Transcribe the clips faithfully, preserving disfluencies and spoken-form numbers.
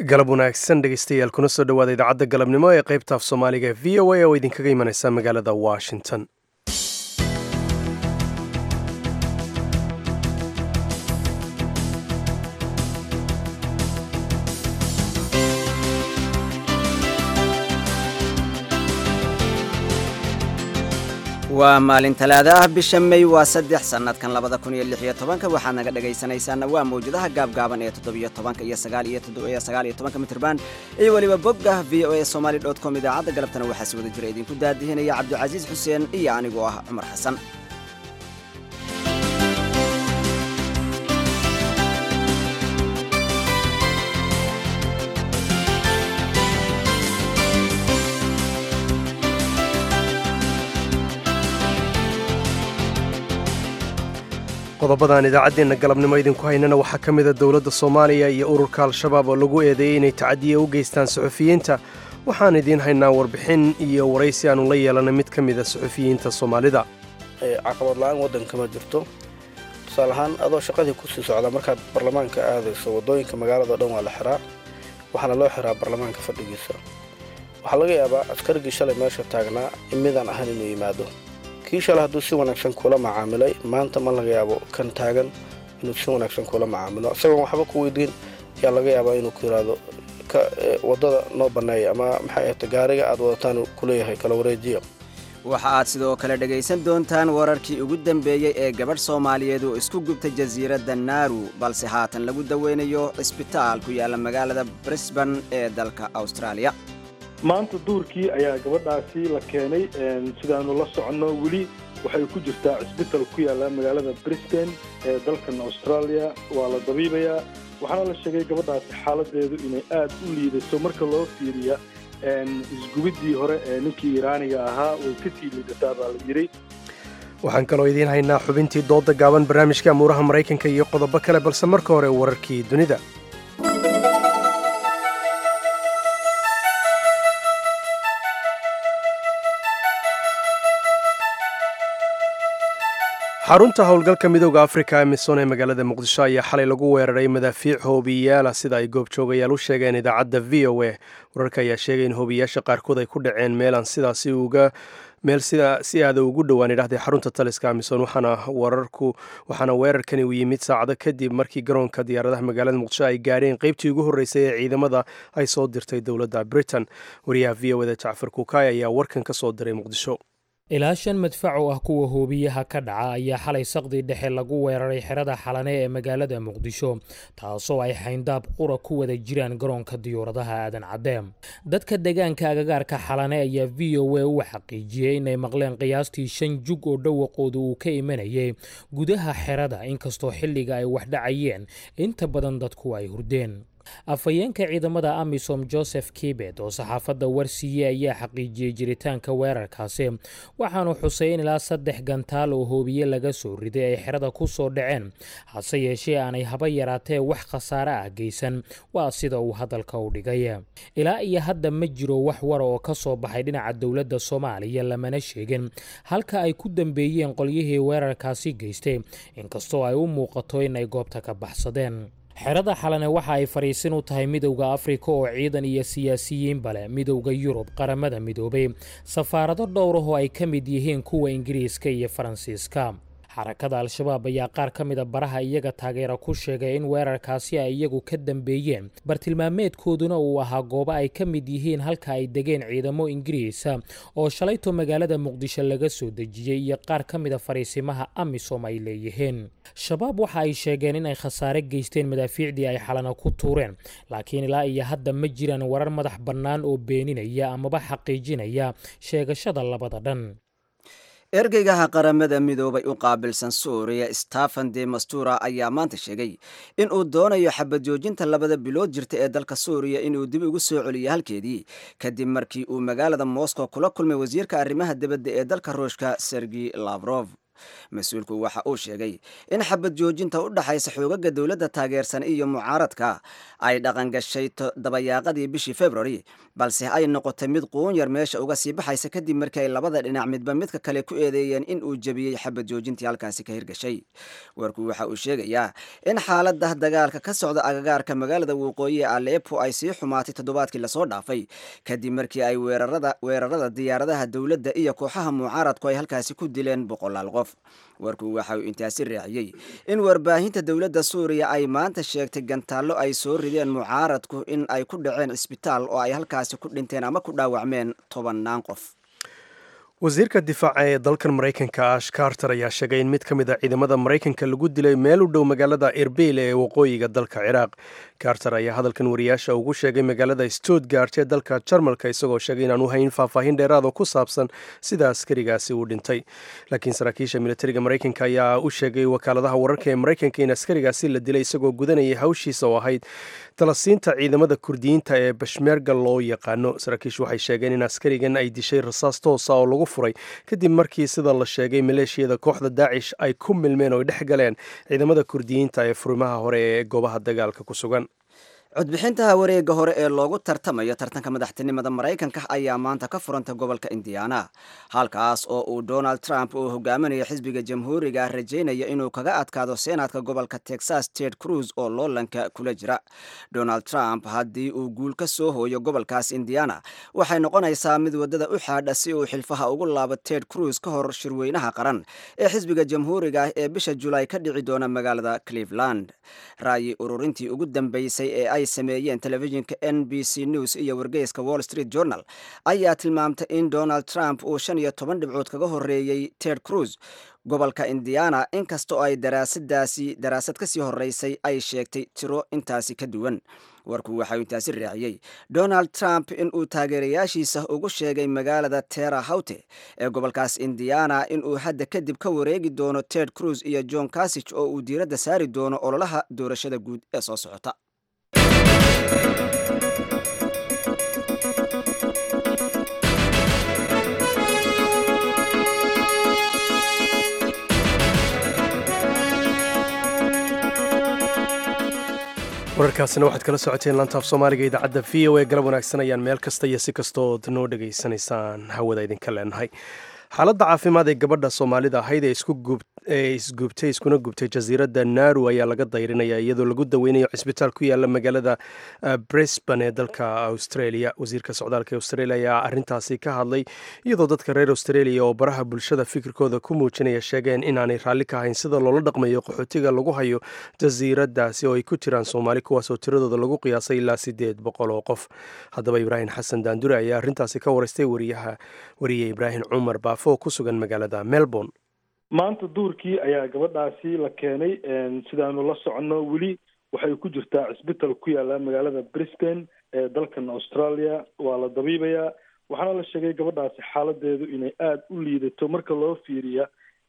galab wanaagsan dhegeystayaal kuna soo dhawaada idaacadda galabnimo ee qaybta af soomaaliga ee v o a oo idinkaga imanaysa magaalada washington. waa maalin talaada ah bisha May waa saddex sanadkan labada kun iyo lix iyo tobanka waxaad naga dhagaysanaysaa waa mawjadaha gaabgaaban ee toddoba tobanka iyo sagaal iyo tobanka mitirban iyo waliba bogga v o a somali dot com idaacadda galabtana waxaa si wada jira idinku daadihinaya Cabdulcasiis Xuseen iyo anigoo ah Cumar Xasan. qodobadaan idaacaddeenna galabnimo idinku haynana waxaa ka mida dowladda Soomaaliya iyo ururka Al-Shabaab oo lagu eedeeyay inay tacadiye u geystaan suxufiyiinta. waxaan idiin haynaa warbixin iyo waraysi aanu la yeelanay mid ka mida suxufiyiinta Soomaalida. caqabad la'aan waddanka ma jirto. tusaale ahaan adoo shaqadii ku sii socda markaad barlamaanka aadayso waddooyinka magaalada dhan waa la xiraa waxaana loo xiraa barlamaanka fadhigiisa. waxaa laga yaabaa askarigii shalay meesha taagnaa in midaan ahayn inuu yimaado. kii shalay hadduu si wanaagsan kula macaamilay maanta ma laga yaabo kan taagan inuu si wanaagsan kula macaamilo isagoon waxba ku weydiin ayaa laga yaabaa inuu ku yidhaahdo waddada noo banneeya ama maxay ahayta gaariga aad wadataan kuleeyahay kala wareejiya. waxa aad sidoo kale dhagaysan doontaan wararkii ugu dambeeyey ee gabadh Soomaaliyeed oo isku gubtay jasiiradda Naaru balse haatan lagu daweynayo isbitaal ku yaala magaalada Brisbane ee dalka Australia. maanta duurkii ayaa gabadhaasi la keenay sidaanu la soconno weli waxay ku jirtaa isbitaal ku yaala magaalada Brisbane ee dalkan Australia waa la dabiibayaa waxaana la sheegay gabadhaasi xaaladeedu inay aad u liidato marka loo fiiriyo isgubidii hore ee ninkii Iiraaniga ahaa way ka sii liidataa baa la yiri. waxaan kaloo idiin haynaa xubintii dooda gaaban barnaamijka amuuraha Mareykanka iyo qodobo kale balse marka hore wararkii dunida. xarunta howlgalka midowda Afrika ee Amisom ee magaalada Muqdisho ayaa xalay lagu weeraray madaafiic hoobiyaal sida ay goobjoogayaal u sheegeen idaacadda V O A. wararka ayaa sheegay in hoobiyaasha qaarkood ay ku dhaceen meel aan sidaasi uga meel sida si aad ugu dhawaan idhaahday xarunta taliska Amisom waxaana wararku waxaana weerarkani u yimid saacado kadib markii garoonka diyaaradaha magaalada Muqdisho ay gaareen qaybtii ugu horeysay ee ciidamada ay soo dirtay dowladda Britain. wariyaha V O A da Jacfar Kukaay ayaa warkan ka soo diray Muqdisho. ilaa shan madfac oo ah kuwa hoobiyaha ka dhaca ayaa xalay saqdi dhexe lagu weeraray xerada Xalane ee magaalada Muqdisho taasoo ay xayndaab qura ku wada jiraan garoonka diyaaradaha aadan cadeem. dadka deegaanka agagaarka Xalane ayaa V O A u xaqiijiyay inay maqleen qiyaastii shan jug oo dhawaqoodu uu ka imanayay gudaha xerada inkastoo xilliga ay wax dhacayeen inta badan dadku ay hurdeen. afayeenka ciidamada Amisom Joseph Kibet oo saxaafadda warsiiyay ayaa xaqiijiyay jiritaanka weerarkaasi waxaanu xusay in ilaa saddex gantaal oo hoobiye laga soo riday ay xerada ku soo dhaceen hase yeeshee aanay haba yaraatee wax khasaare ah geysan waa sida uu hadalka u dhigay. ilaa iyo hadda ma jiro wax war oo ka soo baxay dhinaca dowladda Soomaaliya lamana sheegin halka ay ku dambeeyeen qolyihii weerarkaasi geystay inkastoo ay u muuqato in ay goobta ka baxsadeen. xerada Xalane waxa ay fariisin u tahay midowda Afrika oo ciidan iyo siyaasiyiin bale midowda Yurub qaramada midoobay safaarado dhowr ah oo ay ka mid yihiin kuwa Ingiriiska iyo Faransiiska. xarakada Al-Shabaab ayaa qaar ka mid ah baraha iyaga taageera ku sheegay in weerarkaasi ay iyagu ka dambeeyeen bartilmaameedkooduna uu ahaa goobo ay ka mid yihiin halka ay degeen ciidamo Ingiriisa oo shalayto magaalada Muqdisho laga soo dejiyay iyo qaar ka mid ah fariisimaha Amisom ay leeyihiin. shabaab waxa ay sheegeen in ay khasaare geysteen madaafiicdii ay Xalana ku tuureen laakiin ilaa iyo hadda ma jiraan warar madax bannaan oo beeninaya amaba xaqiijinaya sheegashada labada dhan. ergeygaha qaramada midoobay u qaabilsan Suuriya Staffan de Mistura ayaa maanta sheegay in uu doonayo xabad joojinta labada bilood jirta ee dalka Suuriya inuu dib ugu soo celiyo halkeedii kadib markii uu magaalada Moscow kula kulmay wasiirka arrimaha dibadda ee dalka Ruushka Sergey Lavrov. mas-uulku waxa uu sheegay in xabad joojinta u dhaxaysa xoogaga dowladda taageersan iyo mucaaradka ay dhaqan gashay dabayaaqadii bishii februari balse ay noqotay mid quun yar meesha uga sii baxaysa kadib markii ay labada dhinac midba midka kale ku eedeeyeen in uu jebiyey xabad joojintii halkaasi ka hirgashay. warku waxa uu sheegayaa in xaalada dagaalka ka socda agagaarka magaalada waqooyi ee Aleppo ay sii xumaatay toddobaadkii lasoo dhaafay kadib markii ay weerarada weerarada diyaaradaha dowladda iyo kooxaha mucaaradku ay halkaasi ku dileen boqolaal qof. warku waxa uu intaasi raaciyay in warbaahinta dowladda Suuriya ay maanta sheegtay gantaallo ay soo rideen mucaaradku in ay ku dhaceen isbitaal oo ay halkaasi ku dhinteen ama ku dhaawacmeen tobannaan qof. wasiirka difaaca ee dalkan maraykanka ash carter ayaa sheegay in mid ka mid a ciidamada maraykanka lagu dilay meel u dhow magaalada erbil ee waqooyiga dalka ciraaq. carter ayaa hadalkan wariyaasha ugu sheegay magaalada stuttgart ee dalka jarmalka isagoo sheegay inaanu hayn faahfaahin dheeraad oo ku saabsan sida askarigaasi uu dhintay. laakiin saraakiisha militariga maraykanka ayaa u sheegay wakaaladaha wararka ee maraykanka in askarigaasi la dilay isagoo gudanayay hawshiisa oo ahayd talasiinta ciidamada kurdiyiinta ee bashmeerga loo yaqaano. saraakiishu waxay sheegeen in askarigan ay dishay rasaas toosa oo lagu furay kadib markii sida la sheegay maleeshiyada kooxda daacish ay ku milmeen oo dhex galeen ciidamada kurdiyiinta ee furimaha hore ee goobaha dagaalka ku sugan. codbixinta wareega hore ee loogu tartamayo tartanka madaxtinimada Maraykanka ayaa maanta ka furantay gobolka Indiana halkaas oo uu Donald Trump uu hogaaminayo xisbiga jamhuuriga rajeynaya inuu kaga adkaado senaadka gobolka Texas Ted Cruz oo loolanka kula jira. Donald Trump haddii uu guul ka soo hooyo gobolkaas Indiana waxay noqonaysaa mid wadada u xaadha si uu xilfaha ugu laabo Ted Cruz ka hor shirweynaha qaran ee xisbiga jamhuuriga ee bisha July ka dhici doona magaalada Cleveland. raayi ururintii ugu dambeysay ee ay sameeyeen telefishinka N B C News iyo wargeyska Wall Street Journal ayaa tilmaamtay in Donald Trump uu shan iyo toban dhibcood kaga horeeyay Ted Cruz gobolka Indiana inkastoo ay daraasadaasi daraasad ka sii horeysay ay sheegtay tiro intaasi ka duwan. warku waxa uu intaasi raaciyay Donald Trump in uu taageerayaashiisa ugu sheegay magaalada Terre Haute ee gobolkaas Indiana in uu hadda kadib ka wareegi doono Ted Cruz iyo John Kasich oo uu diiradda saari doono ololaha doorashada guud ee soo socota. wararkaasina waxaad kala socoteen laantaaf soomaaliga idaacadda v o a galab wanaagsan ayaan meel kasta iyo si kastood noo dhegaysanaysaan hawada idinka leenahay. xaaladda caafimaad ee gabadha soomaalida ahayd ee isgubtay iskuna gubtay jasiiradda Nauru ayaa laga dayrinaya iyadoo lagu daweynayo cisbitaal ku yaala magaalada Brisbane ee dalka Australia. wasiirka socdaalka ee Australia ayaa arrintaasi ka hadlay iyadoo dadka reer Australia oo baraha bulshada fikirkooda ku muujinaya sheegeen inaanay raalli ka ahayn sida loola dhaqmayo qaxootiga lagu hayo jasiiraddaasi oo ay ku jiraan Soomaali kuwaas oo tiradooda lagu qiyaasay ilaa sideed boqol oo qof. haddaba Ibraahim Xasan Daandure ayaa arrintaasi ka waraystay wariyaha wariye Ibraahim Cumar Baafo ku sugan magaalada Melbourne. maanta duurkii ayaa gabadhaasi la keenay sidaanu la soconno weli waxay ku jirtaa cisbitaal ku yaala magaalada Brisbane ee dalkan Australia. waa la dabiibayaa waxaana la sheegay gabadhaasi xaaladeedu inay aada u liidato marka loo fiiriya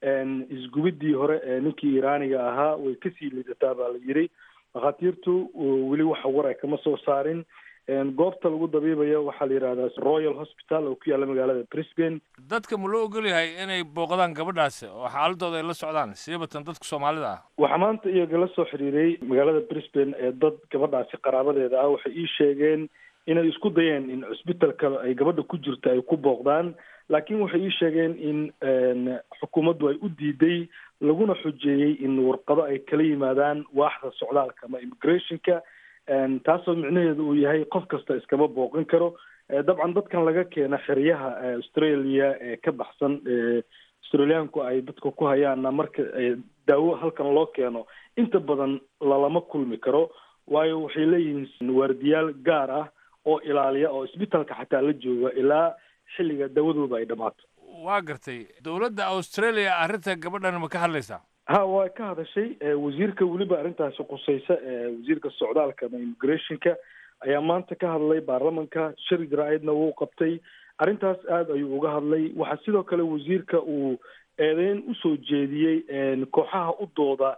isgubidii hore ee ninkii Iraaniga ahaa way kasii liidataa baa la yiri. dhakhaatiirtu weli waxa war ay kama soo saarin. goobta lagu dabiibayo waxaa la yidhahdaa Royal Hospital oo ku yaala magaalada Brisbane. dadka ma loo ogol yahay inay booqdaan gabadhaasi oo xaaladooda ay la socdaan siibatan dadka Soomaalida ah? waxaa maanta iyaga la soo xiriiray magaalada Brisbane ee dad gabadhaasi qaraabadeeda ah waxay ii sheegeen inay isku dayeen in cisbitaalka ay gabadha ku jirto ay ku booqdaan laakiin waxay ii sheegeen in xukuumaddu ay u diiday laguna xujeeyey in warqado ay kala yimaadaan waaxda socdaalka ama immigrationka taasoo micnaheedu uu yahay qof kasta iskama booqan karo. dabcan dadkan laga keena xeryaha Australia ee ka baxsan Australiaanku ay dadka ku hayaana marka daawo halkan loo keeno inta badan lalama kulmi karo waayo waxay leeyihiin waardiyaal gaar ah oo ilaaliya oo isbitaalka xataa la jooga ilaa xilliga dawadooda ay dhamaato. waa gartay dowladda Australia arrinta gabadhan ma ka hadlaysaa? ha waa ka hadashay wasiirka weliba arrintaasi qusaysa wasiirka socdaalka ama immigrationka ayaa maanta ka hadlay baarlamanka shir jaraa'idna wuu qabtay. arrintaas aada ayuu uga hadlay. waxaa sidoo kale wasiirka uu eedeyn usoo jeediyey kooxaha u dooda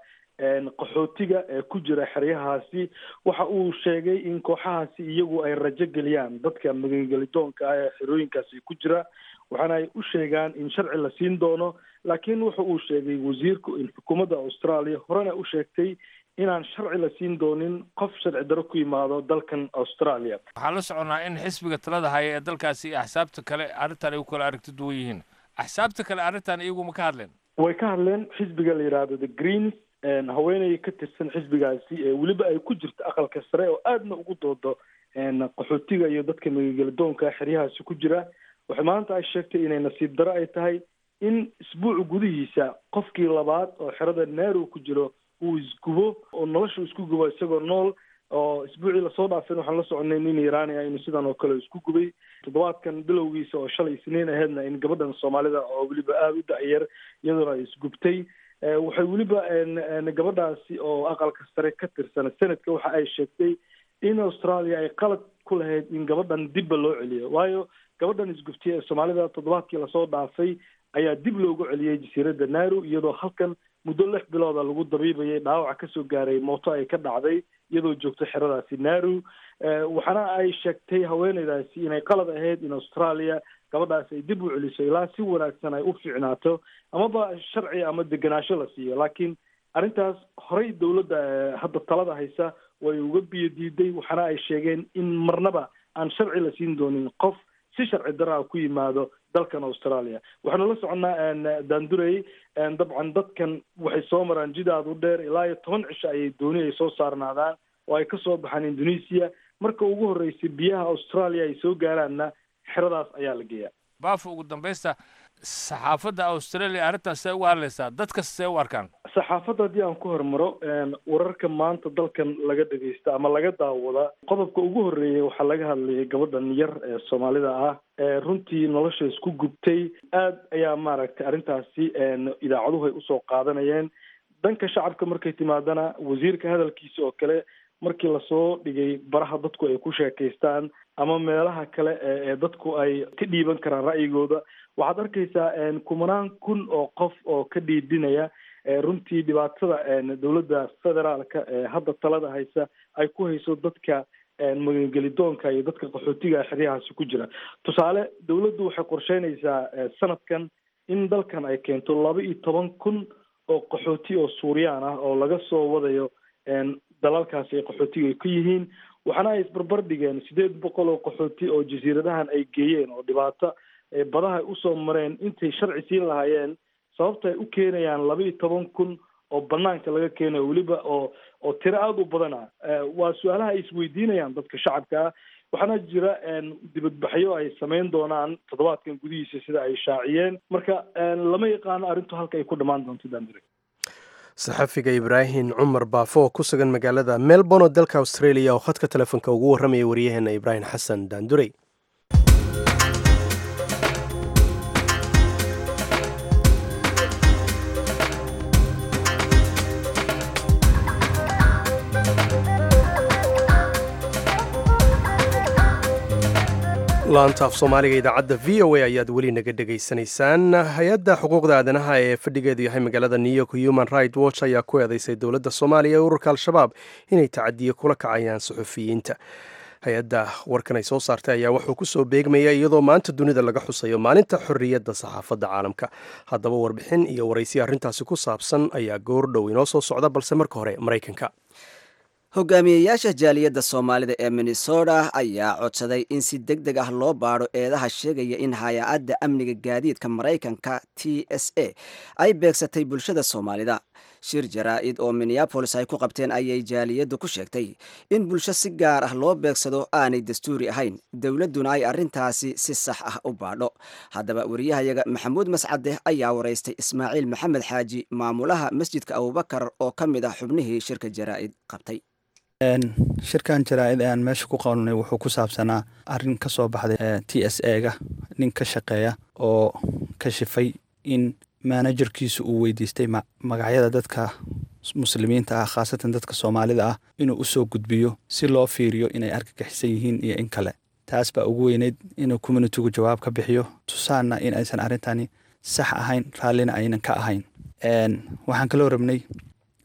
qaxootiga ee ku jira xeryahaasi. Waxa uu sheegay in kooxahaasi iyagu ay rajo geliyaan dadka magangelidoonka ah ee xerooyinkaasi ku jira, waxaana ay u sheegaan in sharci la siin doono. Laakiin waxa uu sheegay wasiirku in xukuumadda Australia horena u sheegtay inaan sharci la siin doonin qof sharci daro ku yimaado dalkan Australia. waxaan la soconaa in xisbiga talada haya ee dalkaasi iyo axsaabta kale arrintan ay u kala aragti duwan yihiin. axsaabta kale arrintan iyagu ma ka hadleen? way ka hadleen. xisbiga la yidhaahdo the Greens haweeney ka tirsan xisbigaasi ee weliba ay ku jirto aqalka sare oo aadna ugu doodo qaxootiga iyo dadka magangelidoonka xeryahaasi ku jira, waxay maanta ay sheegtay inay nasiib daro ay tahay in isbuuc gudihiisa qofkii labaad oo xerada Nairobi ku jiro uu isgubo oo nolosha isku gubo isagoo nool. oo isbuucii lasoo dhaafin waxaan la soconay nin Iraani ah inuu sidan oo kale isku gubay. toddobaadkan bilowgiisa oo shalay Isniin ahaydna in gabadhan Soomaalida oo weliba aad u da'yar iyaduna ay isgubtay. waxay weliba gabadhaasi oo aqalka sare ka tirsan sanadka waxa ay sheegtay in Australia ay qalad ku lahayd in gabadhan dib loo celiyo, waayo gabadhan isgubtay ee Soomaalida toddobaadkii lasoo dhaafay ayaa dib loogu celiyay jasiiradda Nairobi iyadoo halkan muddo lix bilood lagu dabiibayay dhaawac ka soo gaaray mooto ay ka dhacday iyadoo joogto xeradaasi Nairobi. waxaana ay sheegtay haweeneydaasi inay qalad ahayd in Australia gabadhaas ay dib u celiso ilaa si wanaagsan ay u fiicnaato amaba sharci ama degenaansho la siiyo. laakiin arrintaas horey dowladda hadda talada haysa way uga biyo diiday, waxaana ay sheegeen in marnaba aan sharci la siin doonin qof si sharci daraa ku yimaado dalkan Australia. waxaanu la soconaa daandurey dabcan dadkan waxay soo maraan jidaad u dheer ilaa iyo toban cisho ayay dooni ay soo saarnaadaan oo ay kasoo baxaan Indonesia. marka ugu horeysay biyaha Australia ay soo gaaraanna xeradaas ayaa la geeyaa. baaf ugu dambaysta saxaafadda Australia arrintaas ay uga hadlaysaa dadka see u arkaan? saxaafadda haddii aan ku hormaro wararka maanta dalkan laga dhageysta ama laga daawada, qodobka ugu horreeyay waxaa laga hadlayay gabadhan yar ee Soomaalida ah ee runtii nolosha isku gubtay. aad ayaa maaragtay arrintaasi idaacaduhu ay usoo qaadanayeen. dhanka shacabka markay timaadana wasiirka hadalkiisa oo kale markii lasoo dhigay baraha dadku ay ku sheekaystaan ama meelaha kale ee dadku ay ka dhiiban karaan ra'yigooda, waxaad arkaysaa kumanaan kun oo qof oo ka dhiidinaya runtii dhibaatada dowladda federaalka ee hadda talada haysa ay ku hayso dadka magangelidoonka iyo dadka qaxootiga xeryahaasi ku jira. tusaale, dowladdu waxay qorsheynaysaa sanadkan in dalkan ay keento laba iyo toban kun oo qaxooti oo Suuriyaan ah oo laga soo wadayo dalalkaasi ay qaxootiga ay ka yihiin. waxaana ay isbarbar dhigeen sideed boqol oo qaxooti oo jasiiradahan ay geeyeen oo dhibaato badaha ay usoo mareen intay sharci siin lahaayeen. sababta ay u keenayaan laba iyo toban kun oo banaanka laga keenayo weliba oo oo tiro aada u badana waa su-aalaha ay isweydiinayaan dadka shacabka ah. waxaana jira dibadbaxyo ay samayn doonaan toddobaadkan gudihiisa sida ay shaaciyeen. marka lama yaqaano arrintu halka ay ku dhammaan doonto daandire. saxafiga Ibraahim Cumar Baafo oo ku sugan magaalada Melbourne oo dalka Australia oo khadka telefoonka ugu warramaya wariyaheena Ibraahim Xasan Daandurey. laanta af soomaaliga idaacadda v o a ayaad weli naga dhegaysanaysaan. hay-adda xuquuqda aadanaha ee fadhigeedu yahay magaalada New York Human Rights Watch ayaa ku eedeysay dowladda Soomaaliya ee ururka Al-shabaab inay tacadiye kula kacayaan suxufiyiinta. hay-adda warkan ay soo saartay ayaa wuxuu ku soo beegmaya iyadoo maanta dunida laga xusayo maalinta xorriyadda saxaafadda caalamka. haddaba warbixin iyo waraysi arrintaasi ku saabsan ayaa goordhow inoo soo socda, balse marka hore Maraykanka. hogaamiyeyaasha jaaliyadda Soomaalida ee Minnesota ayaa codsaday in si degdeg ah loo baaro eedaha sheegaya in hay-adda amniga gaadiidka Maraykanka T S A ay beegsatay bulshada Soomaalida. shir jaraa'id oo Minneapolis ay ku qabteen ayay jaaliyaddu ku sheegtay in bulsho si gaar ah loo beegsado aanay dastuuri ahayn, dowladduna ay arrintaasi si sax ah u baadho. haddaba wariyahayaga Maxamuud Mascade ayaa waraystay Ismaaciil Maxamed Xaaji, maamulaha masjidka Abubakar oo ka mid ah xubnihii shirka jaraa'id qabtay. shirkan jaraa'id aan meesha ku qabanay wuxuu ku saabsanaa arrin ka soo baxday T S A-ga nin ka shaqeeya oo ka shifay in managerkiisu uu weydiistay magacyada dadka muslimiinta ah, khaasatan dadka Soomaalida ah, inuu u soo gudbiyo si loo fiiriyo inay argagixisan yihiin iyo in kale. taas baa ugu weyneyd inuu communitygu jawaab ka bixiyo, tusaana in aysan arrintani sax ahayn, raallina aynan ka ahayn. waxaan kaloo rabnay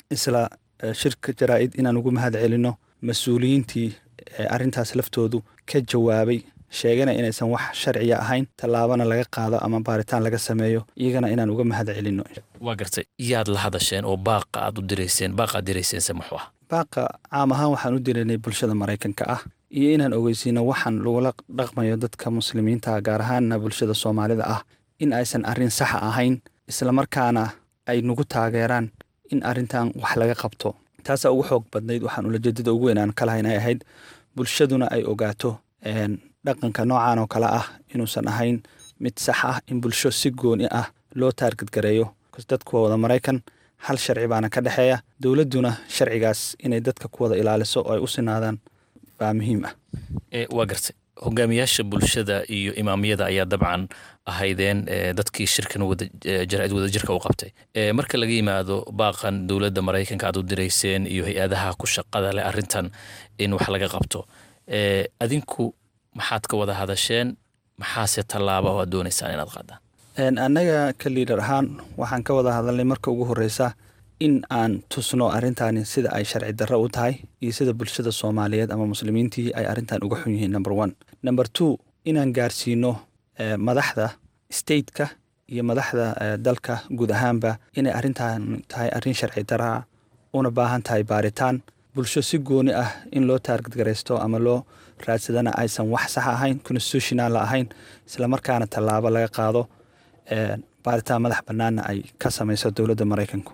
isla shirka jaraa'id inaan ugu mahad celino mas-uuliyiintii arrintaas laftoodu ka jawaabay sheegana inaysan wax sharciya ahayn tallaabana laga qaado ama baaritaan laga sameeyo iyagana inaan uga mahad celino. waa gartay yaad la hadasheen oo baaqa aad u dirayseen baaqa aad dirayseense muxuu ah? baaqa caam ahaan waxaan u diraynay bulshada maraykanka ah iyo inaan ogeysiino waxaan lagula dhaqmayo dadka muslimiinta gaar ahaanna bulshada soomaalida ah in aysan arrin saxa ahayn islamarkaana ay nagu taageeraan in arrintan wax laga qabto. taasaa ugu xoog badnayd waxaan ulajeedada ugu weyn aan ka lahayn ay ahayd bulshaduna ay ogaato dhaqanka noocan oo kale ah inuusan ahayn mid sax ah in bulsho si gooni ah loo taargadgareeyo. dadku waa wada maraykan, hal sharci baana ka dhexeeya, dowladduna sharcigaas inay dadka ku wada ilaaliso oo ay u sinaadaan baa muhiim ah. waa gartay hogaamiyaasha bulshada iyo imaamiyada ayaa dabcan ahaydeen dadkii shirkan jaraa'id wadajirka u qabtay. marka laga yimaado baaqan dowladda maraykanka aad u dirayseen iyo hay-adaha ku shaqada leh arrintan in wax laga qabto, adinku maxaad ka wada hadasheen? maxaase tallaaba oo aad doonaysaan inaad qaadaan? annaga ka liidar ahaan waxaan ka wada hadalnay marka ugu horreysa in aan tusno arrintaani sida ay sharci darro u tahay iyo sida bulshada soomaaliyeed ama muslimiintii ay arrintan uga xun yihiin number one. number two inaan gaarsiino madaxda stateka iyo madaxda dalka guud ahaanba inay arrintan tahay arrin sharci darraa una baahan tahay baaritaan. bulsho si gooni ah in loo taargadgaraysto ama loo raadsadana aysan wax sax ahayn, constitutional ahayn, islamarkaana tallaabo laga qaado baaritaan madax bannaanna ay ka samayso dowladda maraykanku.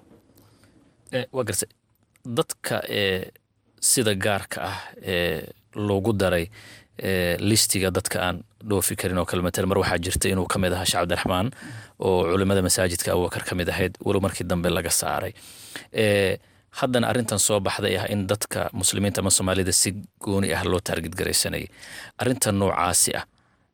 waa gartay dadka sida gaarka ah ee loogu daray listiga dadka aan dhoofi karin oo kale matal mar waxaa jirta inuu ka mid ahaa sheekh cabdiraxmaan oo culimmada masaajidka abubakar ka mid ahayd walow markii dambe laga saaray. haddana arrintan soo baxday ah in dadka muslimiinta ama soomaalida si gooni ah loo taargidgaraysanayay. arrintan noocaasi ah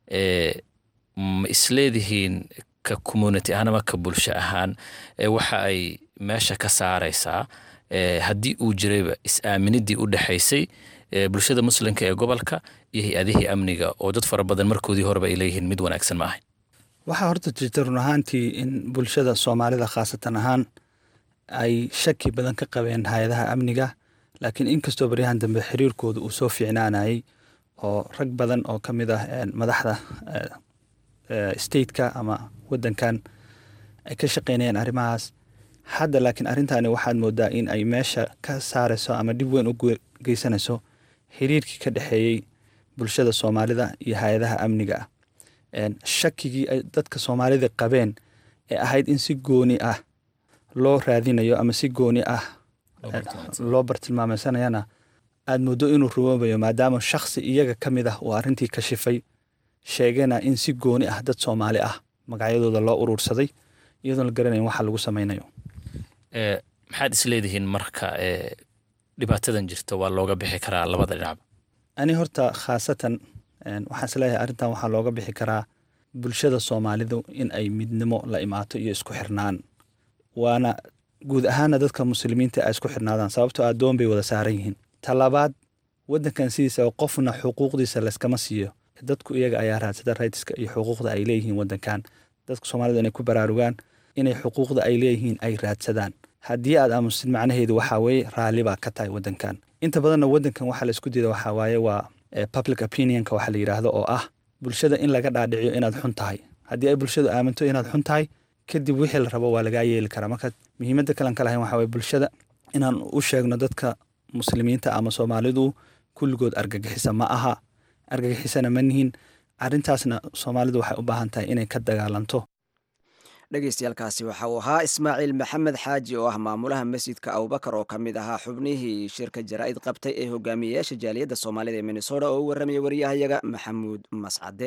ma isleedihiin ka community ahaan ama ka bulsho ahaan waxa ay meesha ka saaraysaa haddii uu jirayba is-aaminidii u dhexaysay bulshada muslimka ee gobolka iyo hay-adihii amniga oo dad fara badan markoodii horeba ay leeyihiin mid wanaagsan ma ahayn? waxaa horta jirta run ahaantii in bulshada soomaalida khaasatan ahaan ay shaki badan ka qabeen hay-adaha amniga, laakiin inkastoo baryahan dambe xiriirkooda uu soo fiicnaanayay oo rag badan oo ka mid ah madaxda stateka ama waddankan ay ka shaqaynayaan arrimahaas, hadda laakiin arrintaani waxaad moodaa in ay meesha ka saarayso ama dhib weyn u geysanayso xiriirkii ka dhexeeyey bulshada soomaalida iyo hay-adaha amniga ah. shakigii ay dadka soomaalida qabeen ee ahayd in si gooni ah loo raadinayo ama si gooni ah loo bartilmaameysanayana aad muddo inuu rumoobayo maadaama shakhsi iyaga ka mid ah uu arrintii kashifay sheegana in si gooni ah dad soomaali ah magacyadooda loo urursaday iyadoon la garanayn waxa lagu samaynayo. maxaad isleedihiin marka dhibaatadan jirta waa looga bixi karaa labada dhinacba? ani horta khaasatan waxaan isleeyahay arrintan waxaa looga bixi karaa bulshada soomaalidu in ay midnimo la imaato iyo isku xirnaan, waana guud ahaana dadka muslimiinta ay isku xirnaadaan sababtoo addoon bay wada saaran yihiin. talabaad waddankan sidiisa qofna xuquuqdiisa layskama siiyo, dadku iyaga ayaa raadsada rightska iyo xuquuqda ay leeyihiin waddankan. dadka soomaalida inay ku baraarugaan inay xuquuqda ay leeyihiin ay raadsadaan. haddii aad aamusid macnaheedu waxaa weeye raalli baa ka tahay waddankan. inta badanna waddankan waxaa la isku diida waxaa waaye waa public opinionka waxa la yidhaahdo oo ah bulshada in laga dhaadhiciyo inaad xun tahay. haddii ay bulshadu aaminto inaad xun tahay kadib wixii la rabo waa lagaa yeeli karaa. marka muhiimadda kalan ka lahayn waxaa waye bulshada inaan u sheegno dadka muslimiinta ama soomaalidu kulligood argagixisa ma aha, argagixisana ma nihin. arrintaasna soomaalidu waxay u baahan tahay inay ka dagaalanto. dhegeystayaaalkaasi waxa uu ahaa ismaaciil maxamed xaaji oo ah maamulaha masjidka abubakar oo ka mid ahaa xubnihii shirka jaraa'id qabtay ee hogaamiyeyaasha jaaliyadda soomaalida ee minnesota oo u warramaya wariyahayaga maxamuud mascade.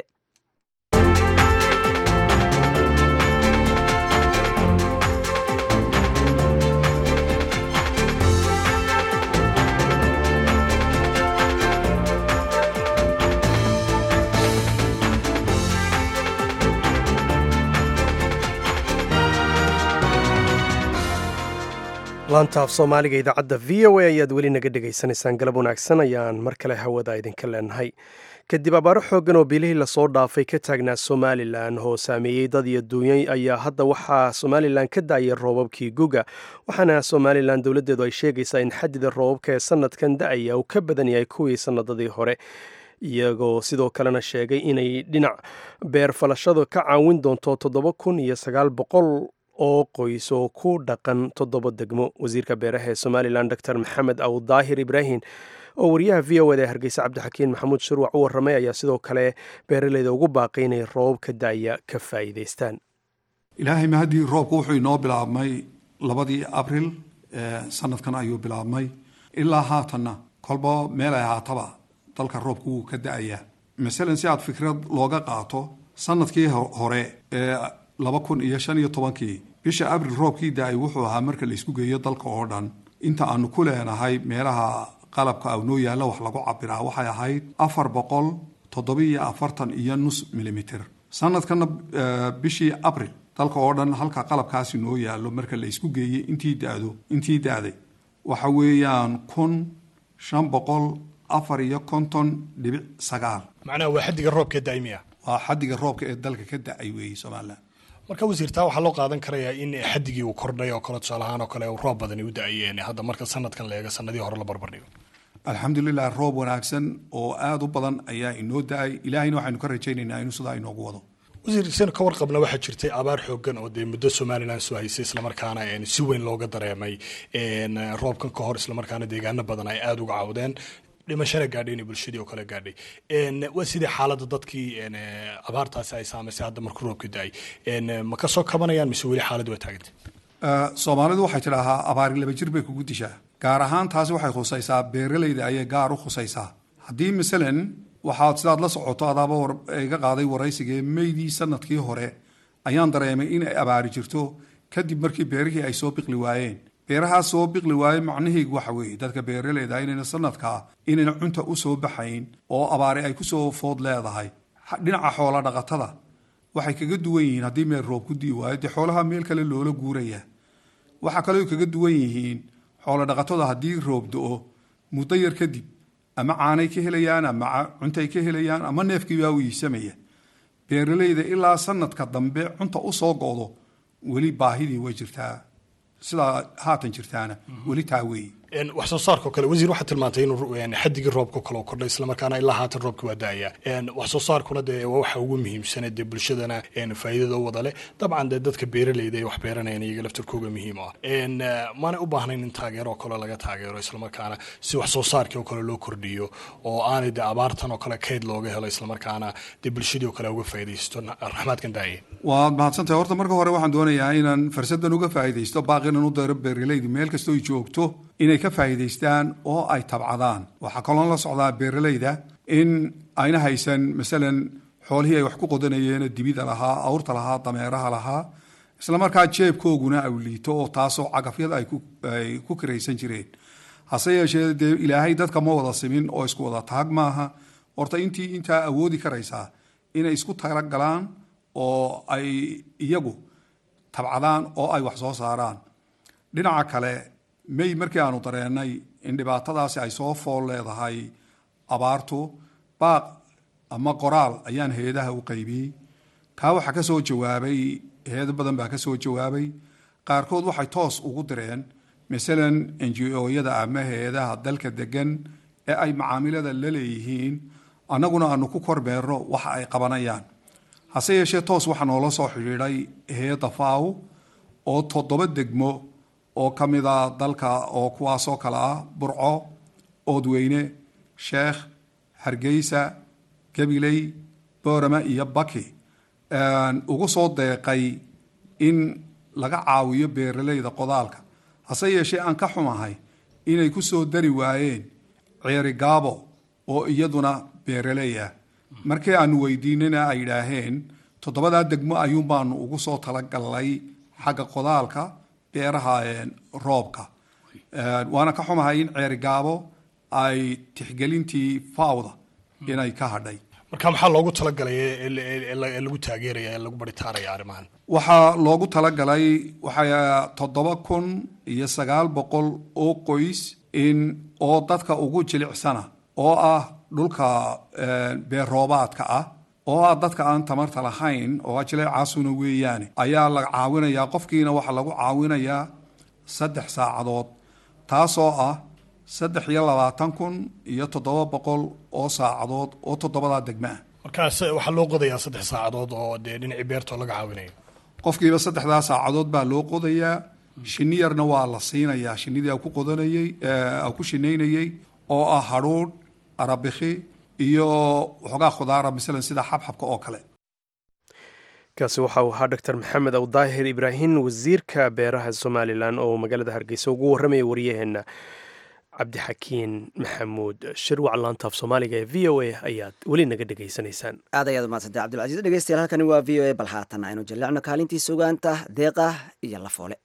laantaaf soomaaliga idaacadda v o a ayaad weli naga dhegaysanaysaan galab wanaagsan ayaan mar kale hawada idinka leenahay kadib abaaro xooggan oo bilihii lasoo dhaafay ka taagnaa somalilan oo saameeyey dad iyo duunyay ayaa hadda waxaa somalilan ka da-aya roobabkii guga waxaana somalilan dowladdeedu ay sheegaysaa in xadida roobabka ee sanadkan da-aya uu ka badan yahay kuwii sanadadii hore iyagoo sidoo kalena sheegay inay dhinac beer falashadu ka caawin doonto toddoba kun iyo sagaal boqol oo qoys oo ku dhaqan toddoba degmo wasiirka beeraha ee somalilan doctor maxamed awdaahir ibraahim oo wariyaha v o eda ee hargeysa cabdixakiin maxamuud shurwac u warramay ayaa sidoo kale beeraleyda ugu baaqay inay roobabka da-ya ka faa'iidaystaan ilaahay mahadii roobku wuxuu inoo bilaabmay labadii abril sanadkan ayuu bilaabmay ilaa haatanna kolba meel ay ahaataba dalka roobku wuu ka da-ayaa masalan si aad fikrad looga qaato sanadkii hore ee laba kun iyo shan iyo tobankii bisha abril roobkii da-ay wuxuu ahaa marka la isku geeyo dalka oo dhan inta aanu ku leenahay meelaha qalabka awnoo yaalla wax lagu cabiraa waxay ahayd afar boqol toddobiiyo afartan iyo nus milimitir sanadkana bishii abril dalka oo dhan halka qalabkaasi noo yaallo marka la isku geeyey intii dado intii da-day waxa weeyaan kun shan boqol afar iyo konton dhibic sagaal macnaha waa xaddiga roobka daa'imiya waa xaddiga roobka ee dalka ka da-ay weeye somalilan marka wasiirtaa waxaa loo qaadan karayaa in xaddigii uu kordhay oo kale tusaale ahaan oo kale roob badani u da-ayeen hadda marka sanadkan la eego sanadii hore la barbardhigo alxamdulilah roob wanaagsan oo aada u badan ayaa inoo da-ay ilaahayna waxaynu ka rajaynaynaa inuu sidaa inoogu wado wasiir sanu ka warqabna waxaa jirtay abaar xoogan oo dee muddo somalilan soo haysay islamarkaana si weyn looga dareemay roobkan ka hor islamarkaana deegaano badan ay aada uga cawdeen dhimashana gaadhay inay bulshadii oo kale gaadhay waa sidii xaaladda dadkii abaartaasi ay saamaysay hadda markuu roobka da-ay ma ka soo kabanayaan mise weli xaaladdu waa taagantay soomaalidu waxay tidhaahaa abaari laba jir bay kugu dishaa gaar ahaan taasi waxay khusaysaa beeralayda ayay gaar u khusaysaa haddii masalan waxaad sidaad la socoto adaaba iga qaaday waraysigee meydii sanadkii hore ayaan dareemay inay abaari jirto kadib markii beerihii ay soo biqli waayeen beerahaas soo biqli waaye macnaheegu waxa weeye dadka beeralayda inayna sanadkaa inayna cunta u soo baxayn oo abaari ay kusoo food leedahay dhinaca xoola dhaqatada waxay kaga duwan yihiin haddii meel roob ku dii waayo dee xoolaha meel kale loola guuraya waxaa kaloo kaga duwan yihiin xoola dhaqatada haddii roob do-o muddo yar kadib ama caanay ka helayaan ama cuntay ka helayaan ama neefkiibaa u iibsamaya beeralayda ilaa sanadka dambe cunta u soo go-do weli baahidii way jirtaa sidaa haatan jirtaana weli taa weeye wax soo saarka kale wasiir waxaa tilmaantay inuu xaddigii roobka kale oo kordhay islamarkaana ilaa haatan roobka waa da-aya wax soo saarkuna dee waa waxa ugu muhiimsane dee bulshadana faa'iidada u wada leh dabcan dee dadka beeralayda ee wax beeranayaan iyaga laftarkooga muhiim ah maanay u baahnayn in taageero oo kale laga taageero islamarkaana si wax soo saarkii oo kale loo kordhiyo oo aanay dee abaartan oo kale kayd looga helo islamarkaana dee bulshadii oo kale uga faa'iidaysto raxmaadkan daaya waad mahadsantahay horta marka hore waxaan doonayaa inaan fursadan uga faa'iidaysto baaqinan u daro beeralayda meel kastoo ay joogto inay ka faa'iidaystaan oo ay tabcadaan waxaa kaloo la socdaa beeralayda in ayna haysan masalan xoolihii ay wax ku qodanayeen dibida lahaa awrta lahaa dameeraha lahaa islamarkaa jeebkooguna aw liito oo taasoo cagafyada ay ku kiraysan jireen hase yeeshee dee ilaahay dadka ma wada simin oo isku wada taag maaha horta intii intaa awoodi karaysaa inay isku talagalaan oo ay iyagu tabcadaan oo ay wax soo saaraan dhinaca kale may markii aanu dareennay in dhibaatadaasi ay soo fool leedahay abaartu baaq ama qoraal ayaan heedaha u qaybiyey kaa waxaa ka soo jawaabay heedo badan baa ka soo jawaabay qaarkood waxay toos ugu direen masalan n g o-yada ama heedaha dalka degan ee ay macaamilada la leeyihiin annaguna aanu ku kormeerno waxa ay qabanayaan hase yeeshee toos waxaa noola soo xidhiidhay heeda faaw oo toddoba degmo oo ka mid a dalka oo kuwaasoo kale ah burco oodweyne sheekh hargeysa gabiley boorama iyo baki ugu soo deeqay in laga caawiyo beeralayda qodaalka hase yeeshee aan ka xumahay inay ku soo dari waayeen ceeri gaabo oo iyaduna beeraley ah markii aanu weydiinana ay yidhaaheen toddobadaa degmo ayuun baanu ugu soo talagalnay xagga qodaalka beeraha roobka waana ka xumahay in ceeri gaabo ay tixgelintii faawda inay ka hadhay marka maxaa loogu talagalay ee lagu taageeraya ee lagu baritaaraya arrimahan waxaa loogu talagalay waxaa toddoba kun iyo sagaal boqol oo qoys in oo dadka ugu jilicsana oo ah dhulka beer roobaadka ah oo ah dadka aan tamarta lahayn oo ajile caasuna weeyaan ayaa la caawinayaa qofkiina waxa lagu caawinayaa saddex saacadood taasoo ah saddex iyo labaatan kun iyo toddoba boqol oo saacadood oo toddobada degmo ah markaas waxaa loo qodayaa saddex saacadood oo dee dhinacii beertoo laga caawinayo qofkiiba saddexdaa saacadood baa loo qodayaa shinni yarna waa la siinayaa shinnidii ku qodanayey ku shinaynayey oo ah hadhuudh arabikhi iyo waxoogaa khudaara masalan sida xabxabka oo kale kaasi waxa uu ahaa doctor maxamed awdaahir ibraahim wasiirka beeraha somalilan oo magaalada hargeysa ugu warramaya wariyaheenna cabdixakiin maxamuud shirwac laantaaf soomaaliga ee v o a ayaad weli naga dhegaysanaysaan aad ayaad umadsantay cabdilcasiis dhegeystayaal halkani waa v o a bal haatan aynu jallecno kaalintii sugaanta deeqa iyo lafoole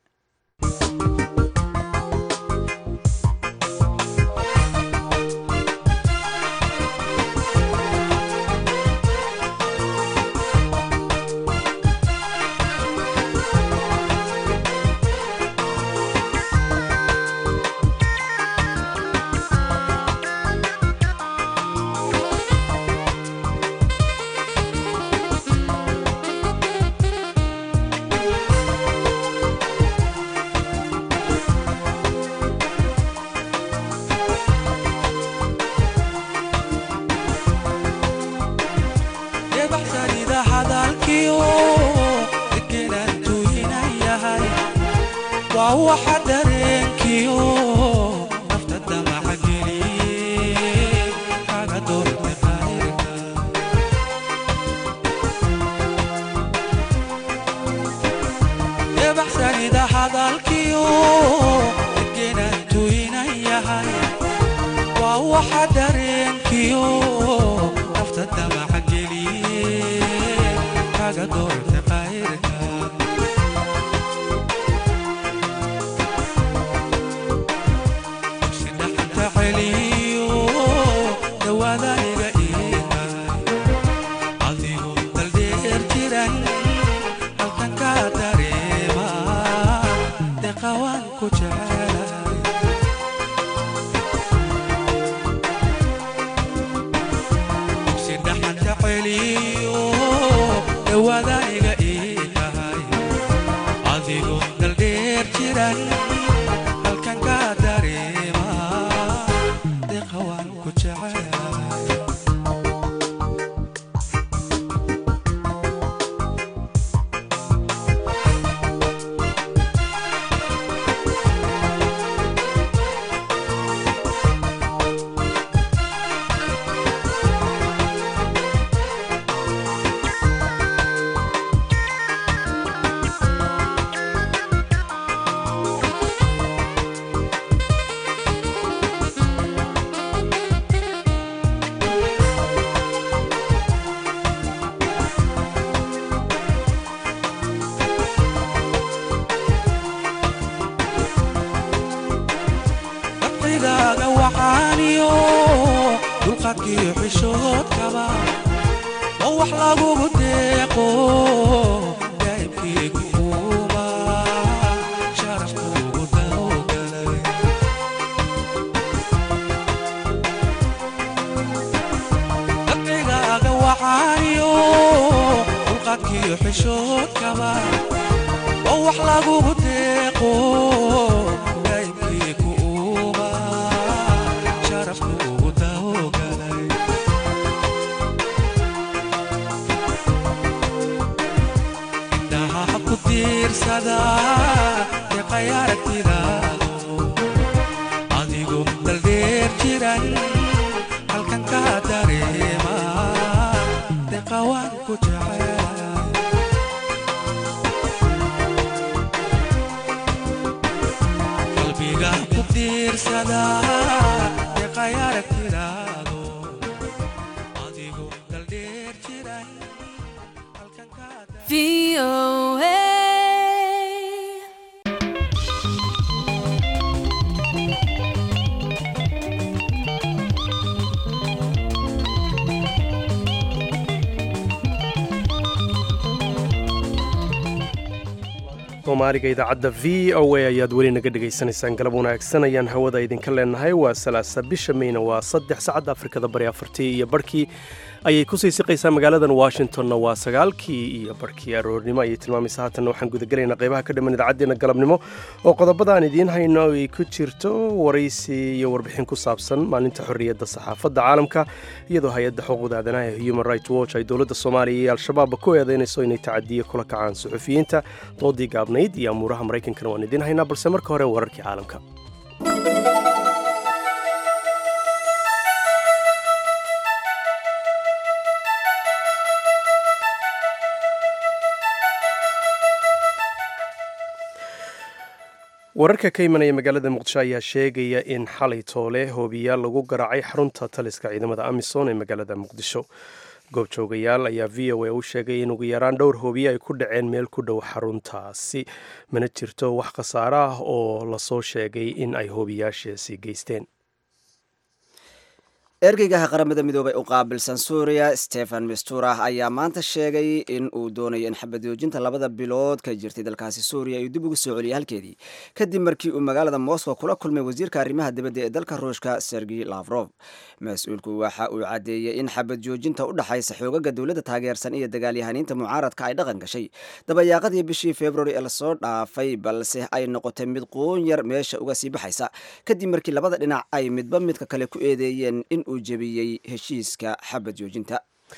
soomaaliga idaacadda v o a ayaad weli naga dhegaysanaysaan galab wanaagsan ayaan hawada idinka leenahay waa salaasa bisha mayna waa saddex saacadda afrikada bari afartii iyo barhkii ayay kusii siqaysaa magaaladan washingtonna waa sagaalkii iyo barhkii aroornimo ayay tilmaamaysa haatanna waxaan gudagelaynaa qaybaha ka dhiman idaacaddeena galabnimo oo qodobadaan idiin hayno ay ku jirto waraysi iyo warbixin ku saabsan maalinta xorriyadda saxaafadda caalamka iyadoo hay-adda xuquuqda aadanaha ee human rights watch ay dowladda soomaaliya iyo al-shabaabba ku eedaynayso inay tacadiye kula kacaan suxufiyiinta doodii gaabnayd iyo amuuraha maraykankana waan idiin haynaa balse marka hore wararkii caalamka. wararka ka imanaya magaalada muqdisho ayaa sheegaya in xalay toole hoobiyaal lagu garaacay xarunta taliska ciidamada amisom ee magaalada muqdisho. goobjoogayaal ayaa v o a u sheegay in ugu yaraan dhowr hoobiye ay ku dhaceen meel ku dhow xaruntaasi mana jirto wax khasaare ah oo lasoo sheegay in ay hoobiyaashaasi geysteen. ergeygaha qaramada midoobay u qaabilsan suuriya stephen mistura ayaa maanta sheegay in uu doonayo in xabadoojinta labada bilood ka jirtay dalkaasi suuriya ay dib ugu soo celiyay halkeedii kadib markii uu magaalada moscow kula kulmay wasiirka arrimaha dibadda ee dalka ruushka sergey lavrov. mas-uulku waxa uu caddeeyey in xabad joojinta u dhaxaysa xoogaga dowladda taageersan iyo dagaalyahaniinta mucaaradka ay dhaqan gashay dabayaaqadii bishii februari ee lasoo dhaafay balse ay noqotay mid quun yar meesha uga sii baxaysa kadib markii labada dhinac ay midba midka kale ku eedeeyeen in uu jebiyey heshiiska xabad joojinta.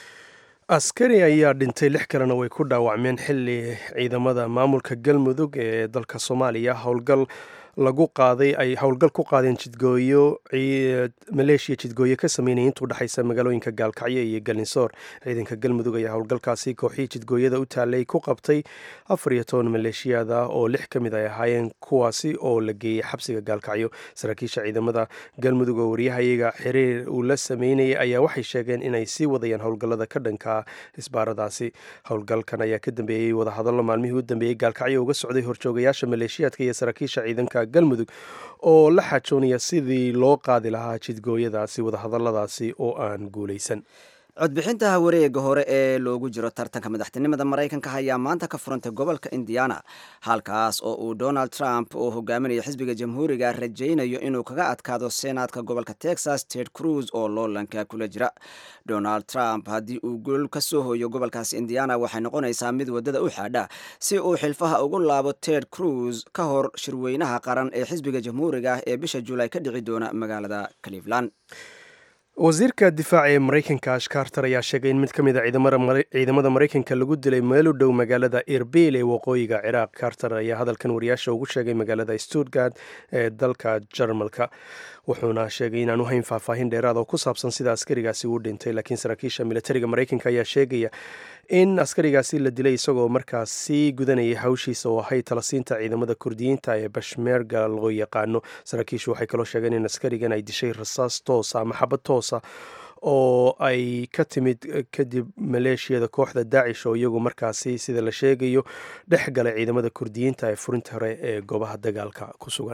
askari ayaa dhintay lix kalena way ku dhaawacmeen xilli ciidamada maamulka galmudug ee dalka soomaaliya howlgal lagu qaaday ay howlgal ku qaadeen jidgooyo maleeshiya jidgooyo ka sameynaya intuu dhexaysa magaalooyinka gaalkacyo iyo galinsoor. ciidanka galmudug ayaa howlgalkaasi kooxihii jidgooyada u taalay ku qabtay afar iyo toban maleeshiyaad ah oo lix ka mid ay ahaayeen kuwaasi oo la geeyey xabsiga gaalkacyo. saraakiisha ciidamada galmudug oo waryahayaga xiriir uu la sameynayay ayaa waxay sheegeen inay sii wadayaan howlgallada ka dhanka isbaaradaasi. howlgalkan ayaa ka dambeeyey wadahadallo maalmihii u dambeeyey gaalkacyo uga socday horjoogayaasha maleeshiyaadka iyo saraakiisha ciidanka galmudug oo la xajoonaya sidii loo qaadi lahaa jidgooyadaasi wadahadaladaasi oo aan guulaysan. codbixinta wareega hore ee loogu jiro tartanka madaxtinimada maraykanka ayaa maanta ka furantay gobolka indiana halkaas oo uu donald trump oo hogaaminaya xisbiga jamhuuriga rajaynayo inuu kaga adkaado senaadka gobolka texas ted cruz oo loolanka kula jira. donald trump haddii uu gol ka soo hooyo gobolkaas indiana waxay noqonaysaa mid wadada u xaadha si uu xilfaha ugu laabo ted cruz ka hor shirweynaha qaran ee xisbiga jamhuuriga ee bisha juulay ka dhici doona magaalada cleveland. wasiirka difaaca ee maraykanka ash carter ayaa sheegay in mid ka mid a ciidamada maraykanka lagu dilay meel u dhow magaalada erbil ee waqooyiga ciraaq. carter ayaa hadalkan wariyaasha ugu sheegay magaalada stuttgart ee dalka jarmalka wuxuuna sheegay inaan u hayn faahfaahin dheeraad oo ku saabsan sida askarigaasi uu dhintay laakiin saraakiisha militariga maraykanka ayaa sheegaya in askarigaasi la dilay isagoo markaas sii gudanayay hawshiisa oo ahay talasiinta ciidamada kurdiyiinta ee bashmeerga loo yaqaano. saraakiishu waxay kaloo sheegeen in askarigan ay dishay rasaas toosa ama xabad toosa oo ay ka timid kadib maleeshiyada kooxda daacish oo iyagu markaasi sida la sheegayo dhex galay ciidamada kurdiyiinta ee furinta hore ee goobaha dagaalka ku sugan.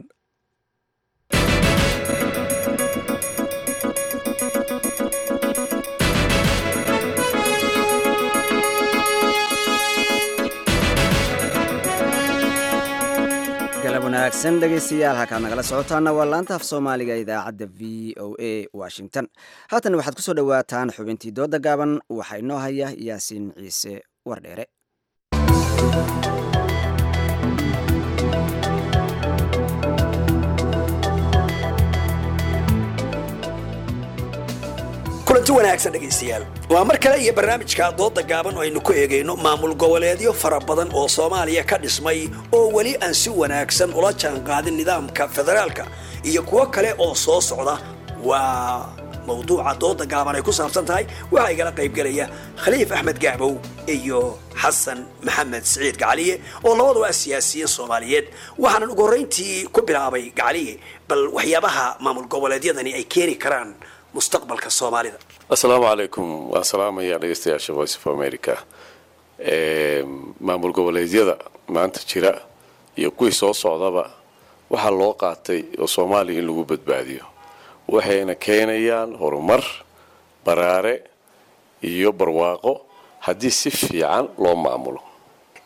wanaagsan dhegaystayaal halkaad nagala socotaana waa laanta af soomaaliga idaacadda v o a washington. haatan waxaad ku soo dhowaataan xubintii dooda gaaban waxaa inoo haya yaasiin ciise wardheere. kulanti wanaagsan dhegaystayaal waa mar kale iyo barnaamijka dooda gaaban oo aynu ku eegayno maamul goboleedyo fara badan oo soomaaliya ka dhismay oo weli aan si wanaagsan ula jaanqaadin nidaamka federaalka iyo kuwo kale oo soo socda. waa mawduuca dooda gaaban ay ku saabsan tahay waxaa igala qaybgelaya khaliif axmed gacbow iyo xasan maxamed siciid gacaliye oo labaduba siyaasiyiin soomaaliyeed. waxaanan ugu horrayntii ku bilaabay gacaliye bal waxyaabaha maamul goboleedyadani ay keeni karaan mustaqbalka soomaalida. assalaamu calaykum waan salaamayaa dhegeystayaasha voice of america. maamul goboleedyada maanta jira iyo kuwii soo socdaba waxaa loo qaatay oo soomaaliya in lagu badbaadiyo waxayna keenayaan horumar baraare iyo barwaaqo haddii si fiican loo maamulo.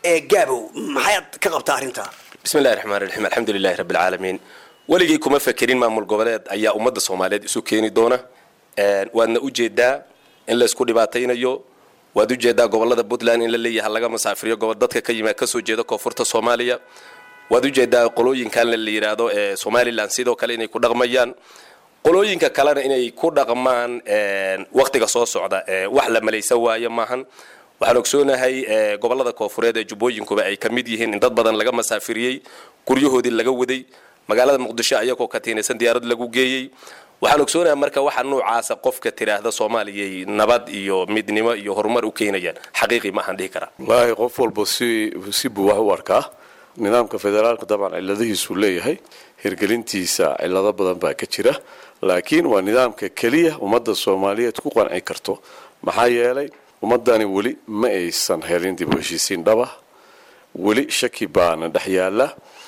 ee gaabow maxaad ka qabtaa arrintaa bismillahi raxmaani raxiim alxamdulilahi rabbi alcaalamiin weligay kuma fekerin maamul goboleed ayaa ummadda soomaaliyeed isu keeni doona waadna u jeedaa in la isku dhibaataynayo waad u jeedaa gobolada puntland in la leeyahay laga masaafiriyo gobol dadka ka yimaad kasoo jeeda koonfurta soomaaliya waad u jeedaa qolooyinkan la yidhaahdo ee somaliland sidoo kale inay ku dhaqmayaan qolooyinka kalena inay ku dhaqmaan waqtiga soo socda wax la malaysa waaye maahan waxaan ogsoonahay gobolada koonfureed ee jubbooyinkuba ay ka mid yihiin in dad badan laga masaafiriyey guryahoodii laga waday magaalada muqdisho ayagoo ka tiinaysan diyaarad lagu geeyey waxaan ogsoonahay marka waxa noocaasa qofka tiraahda soomaaliyay nabad iyo midnimo iyo horumar u keenayaan xaqiiqi ma ahan dhihi karaa wallaahi qof walba si si buu wax u arkaa nidaamka federaalka dabcan ciladihiisu leeyahay hirgelintiisa cilado badan baa ka jira laakiin waa nidaamka keliya ummadda soomaaliyeed ku qanci karto maxaa yeelay ummadani weli ma aysan helin dib u heshiisiin dhaba weli shaki baana dhex yaala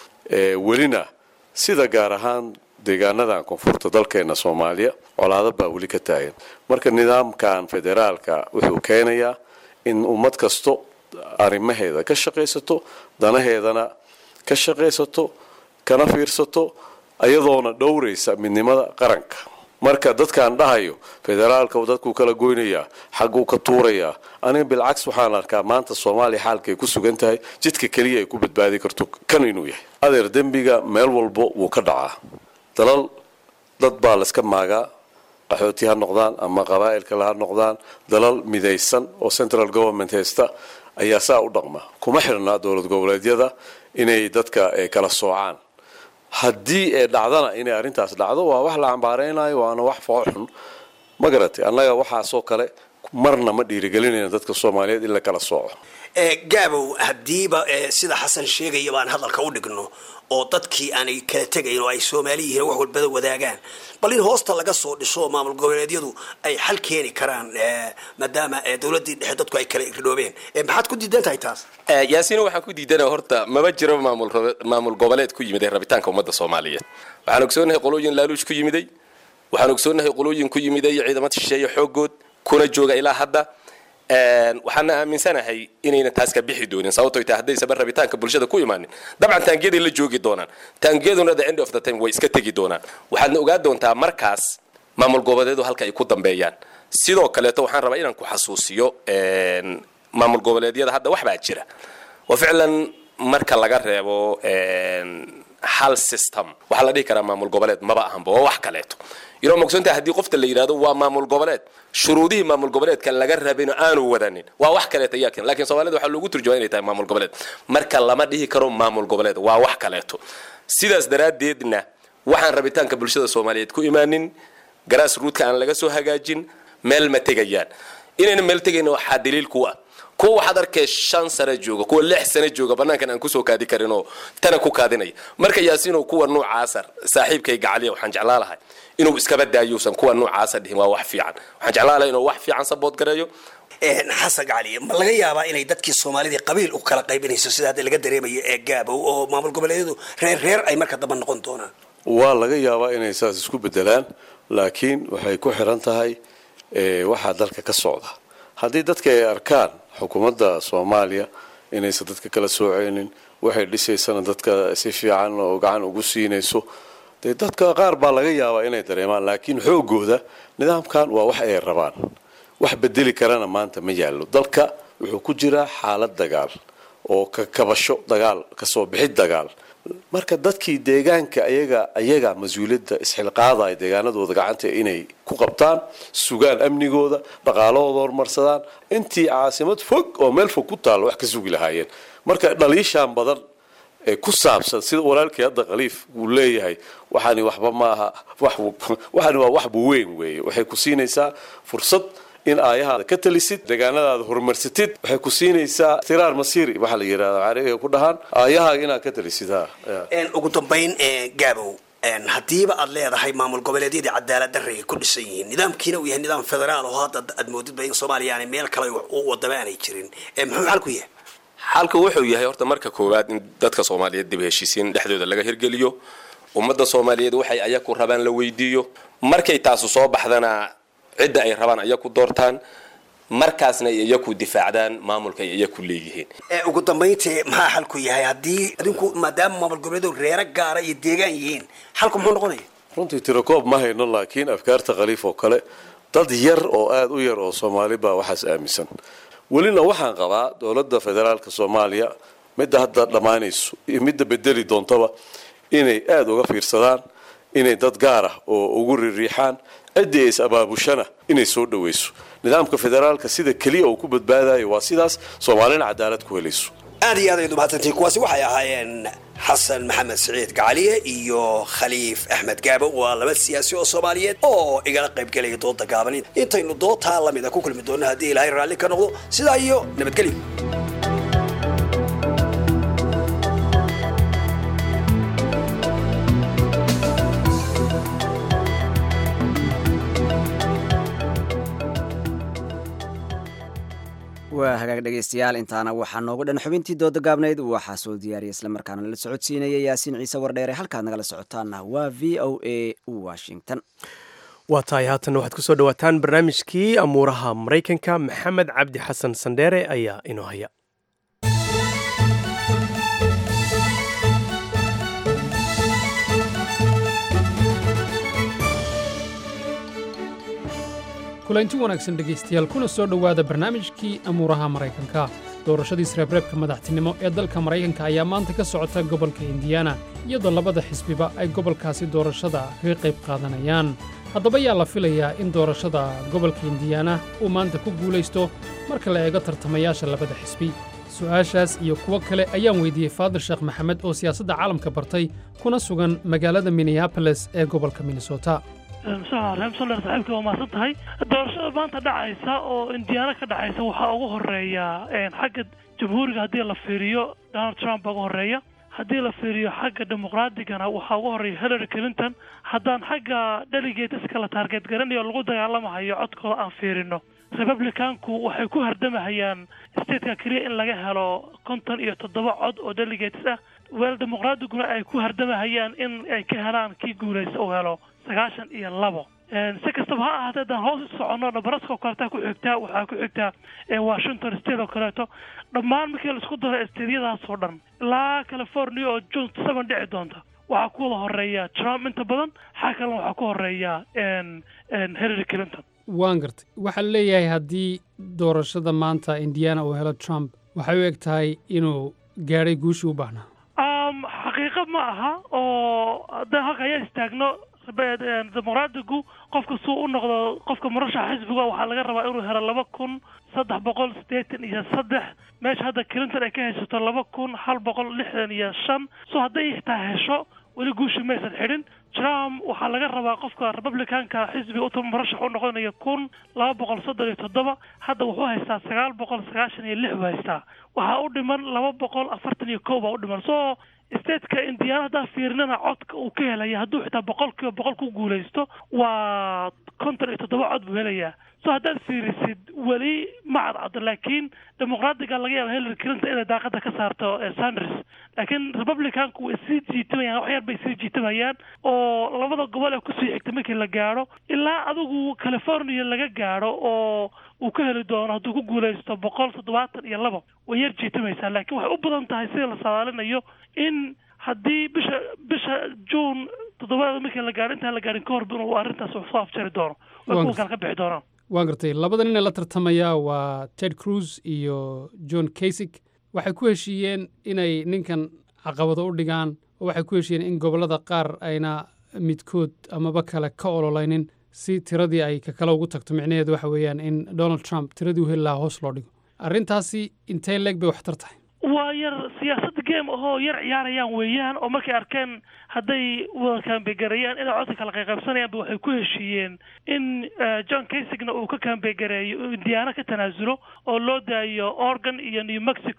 welina sida gaar ahaan deegaanadan koonfurta dalkeena soomaaliya colaado baa weli ka taagan marka nidaamkan federaalka wuxuu keenayaa in ummad kasto arrimaheeda ka shaqaysato danaheedana ka shaqaysato kana fiirsato ayadoona dhowraysa midnimada qaranka marka dadkaan dhahayo federaalka uu dadku kala goynayaa xaguu ka tuurayaa aniga bilcaks waxaan arkaa maanta soomaaliya xaalkay ku sugan tahay jidka keliya ay ku badbaadi karto kan inuu yahay adeer dembiga meel walbo wuu ka dhacaa dalal dad baa la iska maagaa qaxooti ha noqdaan ama qabaa'il kale ha noqdaan dalal midaysan oo central government haysta ayaa saa u dhaqma kuma xirnaa dowlad goboleedyada inay dadka kala soocaan haddii ee dhacdana inay arrintaas dhacdo waa wax la cambaaraynayo waana wax fooxun ma garatay annaga waxaasoo kale marna ma dhiirigelinayna dadka soomaaliyeed in la kala sooco gaabow haddiiba sida xasan sheegaya baan hadalka u dhigno oo dadkii aanay kala tegayn oo ay soomaali yihiin wax walbada wadaagaan bal in hoosta laga soo dhiso maamul goboleedyadu ay xal keeni karaan maadaama dowladii dhexe dadku ay kala irdhoobeen maxaad ku diidan tahay taas yaasiin waxaan ku diidana horta maba jiro maamul maamul goboleed ku yimid rabitaanka ummadda soomaaliyeed waxaan ogsoonahay qolooyin laaluush ku yimiday waxaan ogsoonahay qolooyin ku yimiday ciidamada shisheeye xoogood kuna jooga ilaa hadda waxaana aaminsanahay inayna taas ka bixi doonin sababtoo tahay hadday sabar rabitaanka bulshada ku imaanin dabcan taangeeday la joogi doonaan taangeeduna the end of the time way iska tegi doonaan waxaadna ogaa doontaa markaas maamul goboleedu halka ay ku dambeeyaan sidoo kaleeto waxaan rabaa inaan ku xasuusiyo maamul goboleedyada hadda wax baa jira oo ficlan marka laga reebo hal system waxaa la dhihi karaa maamul goboleed maba ahanba waa wax kaleeto iyadoo mogsoontahay haddii qofta la yidhaahdo waa maamul goboleed shuruudihii maamul goboleedka laga rabino aanu wadanin waa wax kaleeto yaakin laakiin soomaalida waxaa loogu turjumaa inay tahay maamul goboleed marka lama dhihi karo maamul goboleed waa wax kaleeto sidaas daraaddeedna waxaan rabitaanka bulshada soomaaliyeed ku imaanin garaas ruudka aan laga soo hagaajin meel ma tegayaan inayna meel tegayna waxaa daliil ku ah kuwa waxaad arkay shan sano jooga kuwa lix sano jooga banaankan aan kusoo kaadi karin oo tana ku kaadinaya marka yaasiinoo kuwa noocaasar saaxiibkay gacaliya waxaan jeclaa lahay inuu iskaba daayuusan kuwa noocaasa dhihin waa wax fiican waxaan jeclaa lahay inuu wax fiican sabood gareeyo xasan gacaliya ma laga yaabaa inay dadkii soomaalidii qabiil u kala qaybinayso sida hadda laga dareemayo ee gaabow oo maamul goboleedyadu reer reer ay marka damba noqon doonaan waa laga yaabaa inay saas isku bedelaan laakiin waxay ku xiran tahay waxaa dalka ka socda haddii dadka ay arkaan xukuumadda soomaaliya inaysan dadka kala sooceynin waxay dhisaysana dadka si fiican oo gacan ugu siinayso dee dadka qaar baa laga yaabaa inay dareemaan laakiin xoogooda nidaamkan waa wax ay rabaan wax bedeli karana maanta ma yaallo dalka wuxuu ku jiraa xaalad dagaal oo ka kabasho dagaal kasoo bixid dagaal marka dadkii deegaanka ayaga ayaga mas-uuliyadda isxilqaadaya deegaanadooda gacanta inay ku qabtaan sugaan amnigooda dhaqaalahooda horumarsadaan intii caasimad fog oo meel fog ku taalla wax ka sugi lahaayeen marka dhaliishaan badan ee ku saabsan sida walaalkii hadda khaliif uu leeyahay waxaani waxba maaha waxaani waa waxba weyn weeye waxay ku siinaysaa fursad in aayahaada ka talisid deegaanadaada horumarsatid waxay ku siinaysaa tiraar masiiri waxaa la yidhahda cariga ku dhahaan aayahaaga inaad ka talisid ugu dambayn gaabow haddiiba aad leedahay maamul goboleedyadii cadaalad darre ay ku dhisan yihiin nidaamkiina uu yahay nidaam federaal oo hadda aad moodidba in soomaaliya aanay meel kale u wadama aanay jirin muxuu xalku yahay xalku wuxuu yahay horta marka koowaad in dadka soomaaliyeed dib heshiisiin dhexdooda laga hirgeliyo ummadda soomaaliyeed waxay ayaku rabaan la weydiiyo markay taasu soo baxdana cidda ay rabaan ayaku doortaan markaasna ay iyaku difaacdaan maamulka ay iyaku leeyihiin ugu dambayntii maxaa xalku yahay haddii adinku maadaama maamul goboleedu reero gaara iyo deegaan yihiin xalku muxuu noqonaya runtii tirakoob ma hayno laakiin afkaarta khaliif oo kale dad yar oo aad u yar oo soomaali baa waxaas aaminsan welina waxaan qabaa dowladda federaalka soomaaliya midda hadda dhammaanayso iyo midda bedeli doontaba inay aad uga fiirsadaan inay dad gaar ah oo ugu ririixaan ciddii is abaabushana inay soo dhawayso nidaamka federaalka sida keliya uu ku badbaadayo waa sidaas soomaalina cadaalad ku helayso aad iyo aad ay dumaadsantiin kuwaasi waxay ahaayeen xasan maxamed siciid gacaliye iyo khaliif axmed gaabo waa laba siyaasi oo soomaaliyeed oo igala qayb galaya dooda gaaban intaynu doodtaa lamida ku kulmi doonno haddii ilaahay raalli ka noqdo sidaa iyo nabadgelyo waa hagaag dhegaystayaal intaana waxaa noogu dhan xubintii dooda gaabnayd waxaa soo diyaariyay islamarkaana la socodsiinaya yaasiin ciise wardheere halkaad nagala socotaana waa v o a washington waa tahay haatanna waxaad kusoo dhawaataan barnaamijkii amuuraha maraykanka maxamed cabdi xasan sandheere ayaa inoo haya kulanti wanaagsan dhegaystayaal kuna soo dhowaada barnaamijkii amuuraha maraykanka doorashadii isreebreebka madaxtinimo ee dalka maraykanka ayaa maanta ka socota gobolka indiana iyadoo labada xisbiba ay gobolkaasi doorashada kaga qayb qaadanayaan haddaba yaa la filayaa in doorashada gobolka indiana uu maanta ku guulaysto marka la eego tartamayaasha labada xisbi su'aashaas iyo kuwo kale ayaan weydiiyey faadir sheekh maxamed oo siyaasadda caalamka bartay kuna sugan magaalada minneabolis ee gobolka minnesota reemsoler saaxiibka waa mahadsan tahay doorashada maanta dhacaysa oo indiana ka dhacaysa waxaa ugu horeeya xagga jamhuuriga haddii la fiiriyo donald trump baa ugu horeeya haddii la fiiriyo xagga dimuqraadigana waxaa ugu horeeya hillary clinton haddaan xagga delegateska la taarget garanayo o lagu dagaalamahayo codkooda aan fiirino republicanku waxay ku hardamahayaan stateka keliya in laga helo konton iyo toddoba cod oo delegates ah weel dimuqraadiguna ay ku hardamahayaan in ay ka helaan kii guulaysta uu helo sagaashan iyo labo si kastaba ha ahaatee haddaan hoos u soconno nebraska oo kaleeta ku xigtaa waxaa ku xigtaa washington state oo kaleeto dhammaan markii la isku daro stateyadaas oo dhan ilaa california oo june seven dhici doonta waxaa ku wada horeeya trump inta badan xaa kalena waxaa ku horeeya hillary clinton waan gartay waxaa leeyahay haddii doorashada maanta indiana uu helo trump waxay u eg tahay inuu gaadhay guushii u baahnaa xaqiiqo ma aha oo haddaan halka ayaa istaagno dimuqraadigu qofka suu u noqdo qofka murashaxa xisbiga waxaa laga rabaa inuu helo laba kun saddex boqol siddeetan iyo saddex meesha hadda clinton ay ka haysato laba kun hal boqol lixdan iyo shan so hadday xitaa hesho weli guushi maysan xidhin trump waxaa laga rabaa qofka republicanka xisbiga u murashax u noqonaya kun laba boqol soddon iyo toddoba hadda wuxuu haystaa sagaal boqol sagaashan iyo lix buu haystaa waxaa u dhiman laba boqol afartan iyo kow baa u dhiman so stateka indiana haddaan fiirinana codka uu ka helaya hadduu xitaa boqolkiiba boqol ku guulaysto waa konton iyo toddoba cod buu helayaa so haddaad fiirisid weli ma cadcado laakiin dimuqraadiga laga yaaba hillary clinton inay daaqada ka saarto sanders laakiin republicanku way sii jiitamayaan wax yar bay sii jiitamayaan oo labada gobol ee kusii xigta markii la gaadho ilaa adigu california laga gaadho oo uu ka heli doono hadduu ku guulaysto boqol toddobaatan iyo labo way yar jiitamaysaa laakiin waxay u badan tahay sida la saadaalinayo in haddii bisha bisha june toddobaada markii la gaadho intaan la gaadhin ka hor inuu arrintaas soo afjari doono way kuwa kale ka bixi doonaan waan gartay labada nin ee la tartamaya waa ted cruz iyo john kasig waxay ku heshiiyeen inay ninkan caqabado u dhigaan oo waxay ku heshiiyeen in gobollada qaar ayna midkood amaba kale ka ololaynin si tiradii ay ka kale ugu tagto micnaheedu waxa weeyaan in donald trump tiradii u heli lahaa hoos loo dhigo arrintaasi intee leeg bay waxtar tahay waa yar siyaasadda game ahoo yar ciyaarayaan weeyaan oo markay arkeen hadday wada kaambeegareeyaan inay codka kala qayqaybsanayaanba waxay ku heshiiyeen in john kasigna uu ka kaambeegareeyo indiana ka tanaasulo oo loo daayo oregon iyo new mexico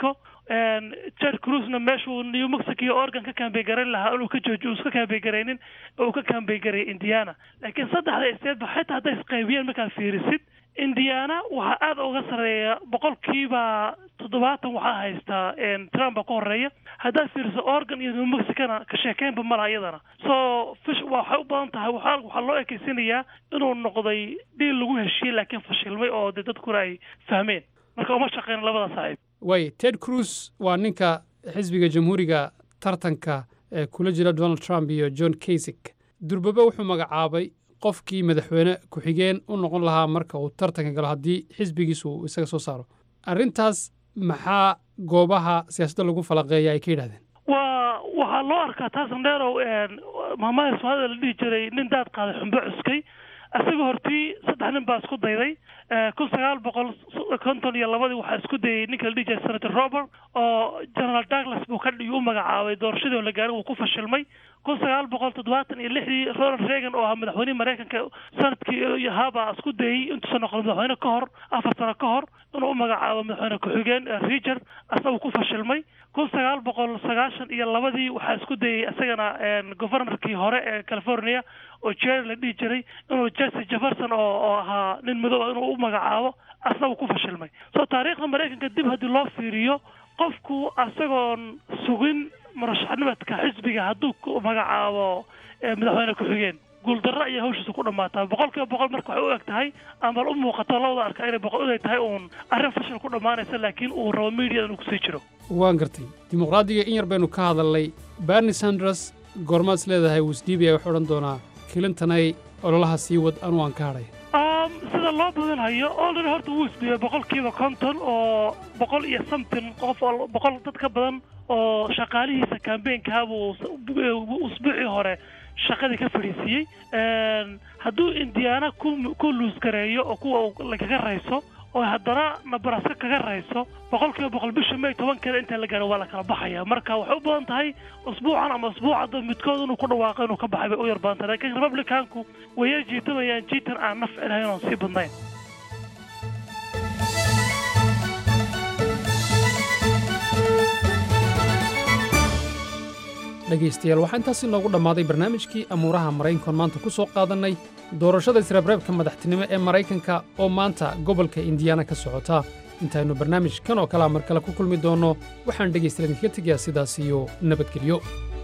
Ted Cruzna meeshuu New Mexico iyo Oregon ka campaign garan lahaa inuu ka joojiyo iska campaign garaynin oo ka campaign garay Indiana laakiin saddexda state ba xitaa hadday isqaybiyeen markaad fiirisid Indiana waxa aad uga sareeya boqolkiiba toddobaatan waxa haysta Trump ka horeeya hadda fiirso Oregon iyo New Mexico ka sheekeenba malaayadana so fish waxa u baahan tahay waxa waxa loo ekeysinayaa inuu noqday deal lagu heshiiyay laakiin fashilmay oo dadku ay fahmeen marka uma shaqeyn labada saaxiib way Ted Cruz waa ninka xisbiga jamhuuriga tartanka ee kula jira Donald Trump iyo John Kasich durbaba wuxuu magacaabay qofkii madaxweyne ku xigeen u noqon lahaa marka uu tartanka galo haddii xisbigiisu isaga soo saaro arrintaas maxaa goobaha siyaasadda lagu falaqeeya ay ka yidhahdeen waa waxaa loo arkaa taas dheerow maamada Soomaaliya la dhihi jiray nin daad qaaday xumbo cuskay asaga hortii saddex nin baa isku dayday kun sagaal boqol konton iyo labadii waxaa isku dayay ninka la dhihi jiray Senator Robert oo General Douglas buu ka dhigay u magacaabay doorashadii la gaaray uu ku fashilmay kun sagaal boqol toddobaatan iyo lixdii Ronald Reagan oo ahaa madaxweynaha Mareykanka sanadkii haba isku dayay intuu soo noqday madaxweyne ka hor afar sano ka hor inuu u magacaabo madaxweyne ku-xigeen Richard asagoo ku fashilmay kun sagaal boqol sagaashan iyo labadii waxaa isku dayay asagana governorkii hore ee California oo Jerry la dhihi jiray inuu Jesse Jefferson oo ahaa nin madow inuu u magacaabo asagoo ku fashilmay soo taariikhda Mareykanka dib haddii loo fiiriyo qofku asagoon sugin murashaxnimadka xisbiga hadduu ku magacaabo madaxweyne ku-xigeen guuldarro ayaa hawshiisa ku dhammaataa boqolkiiba boqol marka waxay u eg tahay ama u muuqato labada arka inay boqol inay tahay uun arrin fashil ku dhammaanaysa laakiin uu rabo media inuu kusii jiro waan gartay dimuqraadiga in yar baynu ka hadalnay Bernie Sanders goormaad is leedahay wisdiibi ay wax odhan doonaa Clintonay ololaha sii wad anu aan ka hadhay sida loo badan hayo already horta wuu isdhiyay boqolkiiba konton oo boqol iyo something qof oo boqol dad ka badan oo shaqaalihiisa campaign-ka buu usbuucii hore shaqadii ka fadhiisiyey hadduu Indiana ku luus gareeyo oo kuwa lagaga rayso oo haddana Nebraska kaga rayso boqolkiiba boqol bisha May tobankeeda inta la gaaro waa la kala baxaya marka waxay u badan tahay usbuucan ama usbuucada midkood inuu ku dhawaaqo inuu ka baxay bay u yar badan tahay laakiin Republicanku way jiitamayaan jiitan aan naf ilahayn oo sii badnayn dhegaystayaal waxaa intaasi noogu dhammaaday barnaamijkii amuuraha maraykankan maanta ku soo qaadannay doorashada isreebreebka madaxtinimo ee maraykanka oo maanta gobolka indiana ka socota intaynu barnaamij kan oo kalea mar kale ku kulmi doonno waxaan dhegaystayaal idinkaga tegayaa sidaas iyo nabadgelyo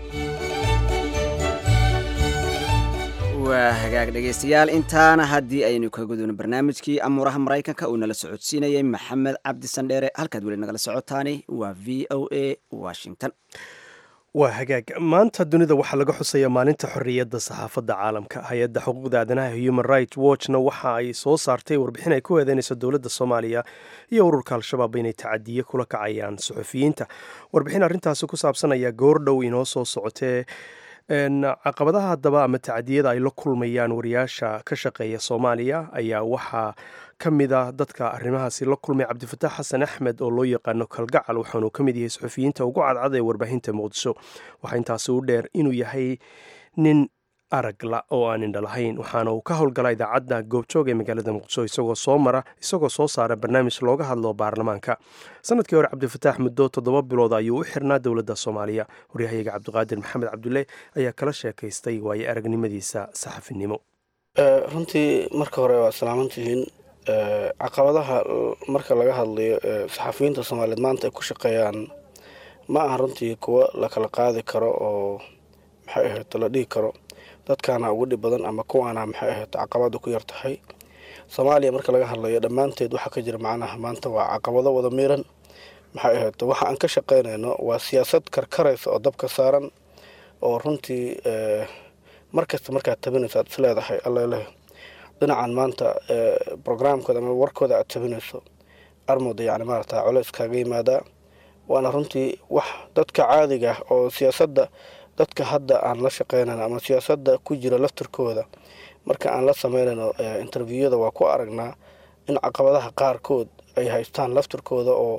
waa hagaag dhegaystayaal intaana haddii aynu ka gudubno barnaamijkii amuuraha maraykanka uu nala socodsiinayay maxamed cabdi sandheere halkaad weli nagala socotaani waa v o a washington waa hagaag maanta dunida waxaa laga xusaya maalinta xorriyadda saxaafadda caalamka hay-adda xuquuqda aadanaha human rights watchna waxa ay soo saartay warbixin ay ku eedeynayso dowladda soomaaliya iyo ururka al-shabaab inay tacadiye kula kacayaan suxufiyiinta warbixin arrintaasi ku saabsan ayaa goordhow inoo soo socotee caqabadaha haddaba ama tacadiyada ay la kulmayaan wariyaasha ka shaqeeya soomaaliya ayaa waxaa ka mid ah dadka arrimahaasi la kulmay cabdifataax xasan axmed oo loo yaqaano kalgacal waxaanuu ka mid yahay suxufiyiinta ugu cadcad ee warbaahinta muqdisho waxaa intaasi u dheer inuu yahay nin aragla oo aan indha lahayn waxaana uu ka howlgala idaacadda goobjoog ee magaalada muqdisho isagoo soo mara isagoo soo saara barnaamij looga hadlo baarlamaanka sanadkii hore cabdifataax muddo toddoba bilood ayuu u xirnaa dowladda soomaaliya waryahayaga cabdiqaadir maxamed cabdulle ayaa kala sheekaystay waaye aragnimadiisa saxafinimo runtii marka hore waa salaamantihiin caqabadaha marka laga hadlayo saxafiyiinta soomaaliyeed maanta ay ku shaqeeyaan ma aha runtii kuwo la kala qaadi karo oo maxay ahayd la dhihi karo dadkaana ugu dhib badan ama kuwaana maxay ahayd caqabada ku yar tahay soomaaliya marka laga hadlayo dhammaanteed waxaa ka jira macnaha maanta waa caqabado wada miiran maxay ahayd waxa aan ka shaqaynayno waa siyaasad karkaraysa oo dabka saaran oo runtii markasta markaad tabinayso aad isleedahay alleleh dhinacan maanta brograamkooda ama warkooda aad tabinayso armooda yani maarata culays kaaga yimaadaa waana runtii wax dadka caadiga ah oo siyaasadda dadka hadda aan la shaqeynayno ama siyaasadda ku jira laftirkooda marka aan la sameynayno interviewada waa ku aragnaa in caqabadaha qaarkood ay haystaan laftirkooda oo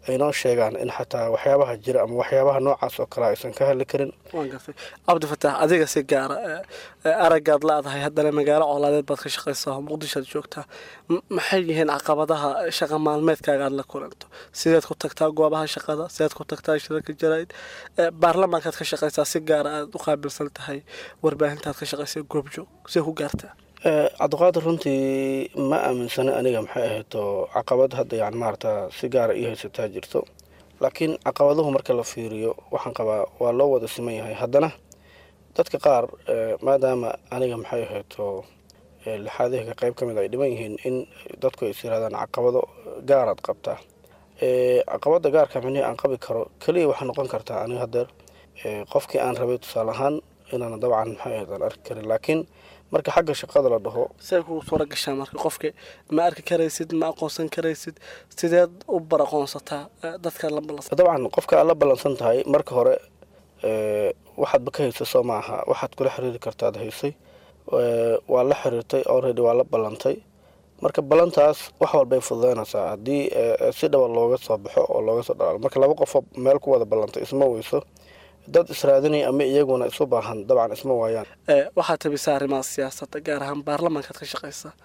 ay noo sheegaan in xataa waxyaabaha jira ama waxyaabaha noocaas oo kale aysan ka hadli karin. waan gartay cabdifataax adiga si gaara aragaad laadahay haddana magaalo colaadeed baad ka shaqaysaa muqdishoad joogtaa maxay yihiin caqabadaha shaqa maalmeedkaaga aad la kulanto sideed ku tagtaa goobaha shaqada sideed ku tagtaa shirarka jaraa'id baarlamaankaad ka shaqaysaa si gaara aad u qaabilsan tahay warbaahintaad ka shaqaysaa goobjoog see ku gaartaa cabdiqaadir runtii ma aaminsana aniga maxay ahayd oo caqabad hadda yani maarata si gaara ii haysataa jirto laakiin caqabaduhu marka la fiiriyo waxaan qabaa waa loo wada siman yahay haddana dadka qaar maadaama aniga maxay ahayd oo lixaadihga qayb ka mid ay dhiban yihiin in dadku ay is yirahdaan caqabado gaaraad qabtaa caqabada gaarka micnihii aan qabi karo keliya waxaa noqon kartaa aniga hadeer qofkii aan rabay tusaale ahaan inaana dabcan maxay ahayd aan arki karin laakiin marka xagga shaqada la dhaho say kugu suura gashaa marka qofka ma arki karaysid ma aqoonsan karaysid sideed u baraqoonsataa dadka la ballansan dabcan qofka aad la ballansan tahay marka hore waxaadba ka haysa soo ma aha waxaad kula xiriiri kartaad haysay waa la xiriirtay already waa la ballantay marka ballantaas wax walbay fududeynaysaa haddii si dhaba looga soo baxo oo looga soo dhalaalo marka laba qofoo meel ku wada ballantay isma weyso dad israadinaya ama iyaguna isu baahan dabcan isma waayaan waxaad tabisaa arrimaha siyaasadda gaar ahaan baarlamaankaad ka shaqaysaa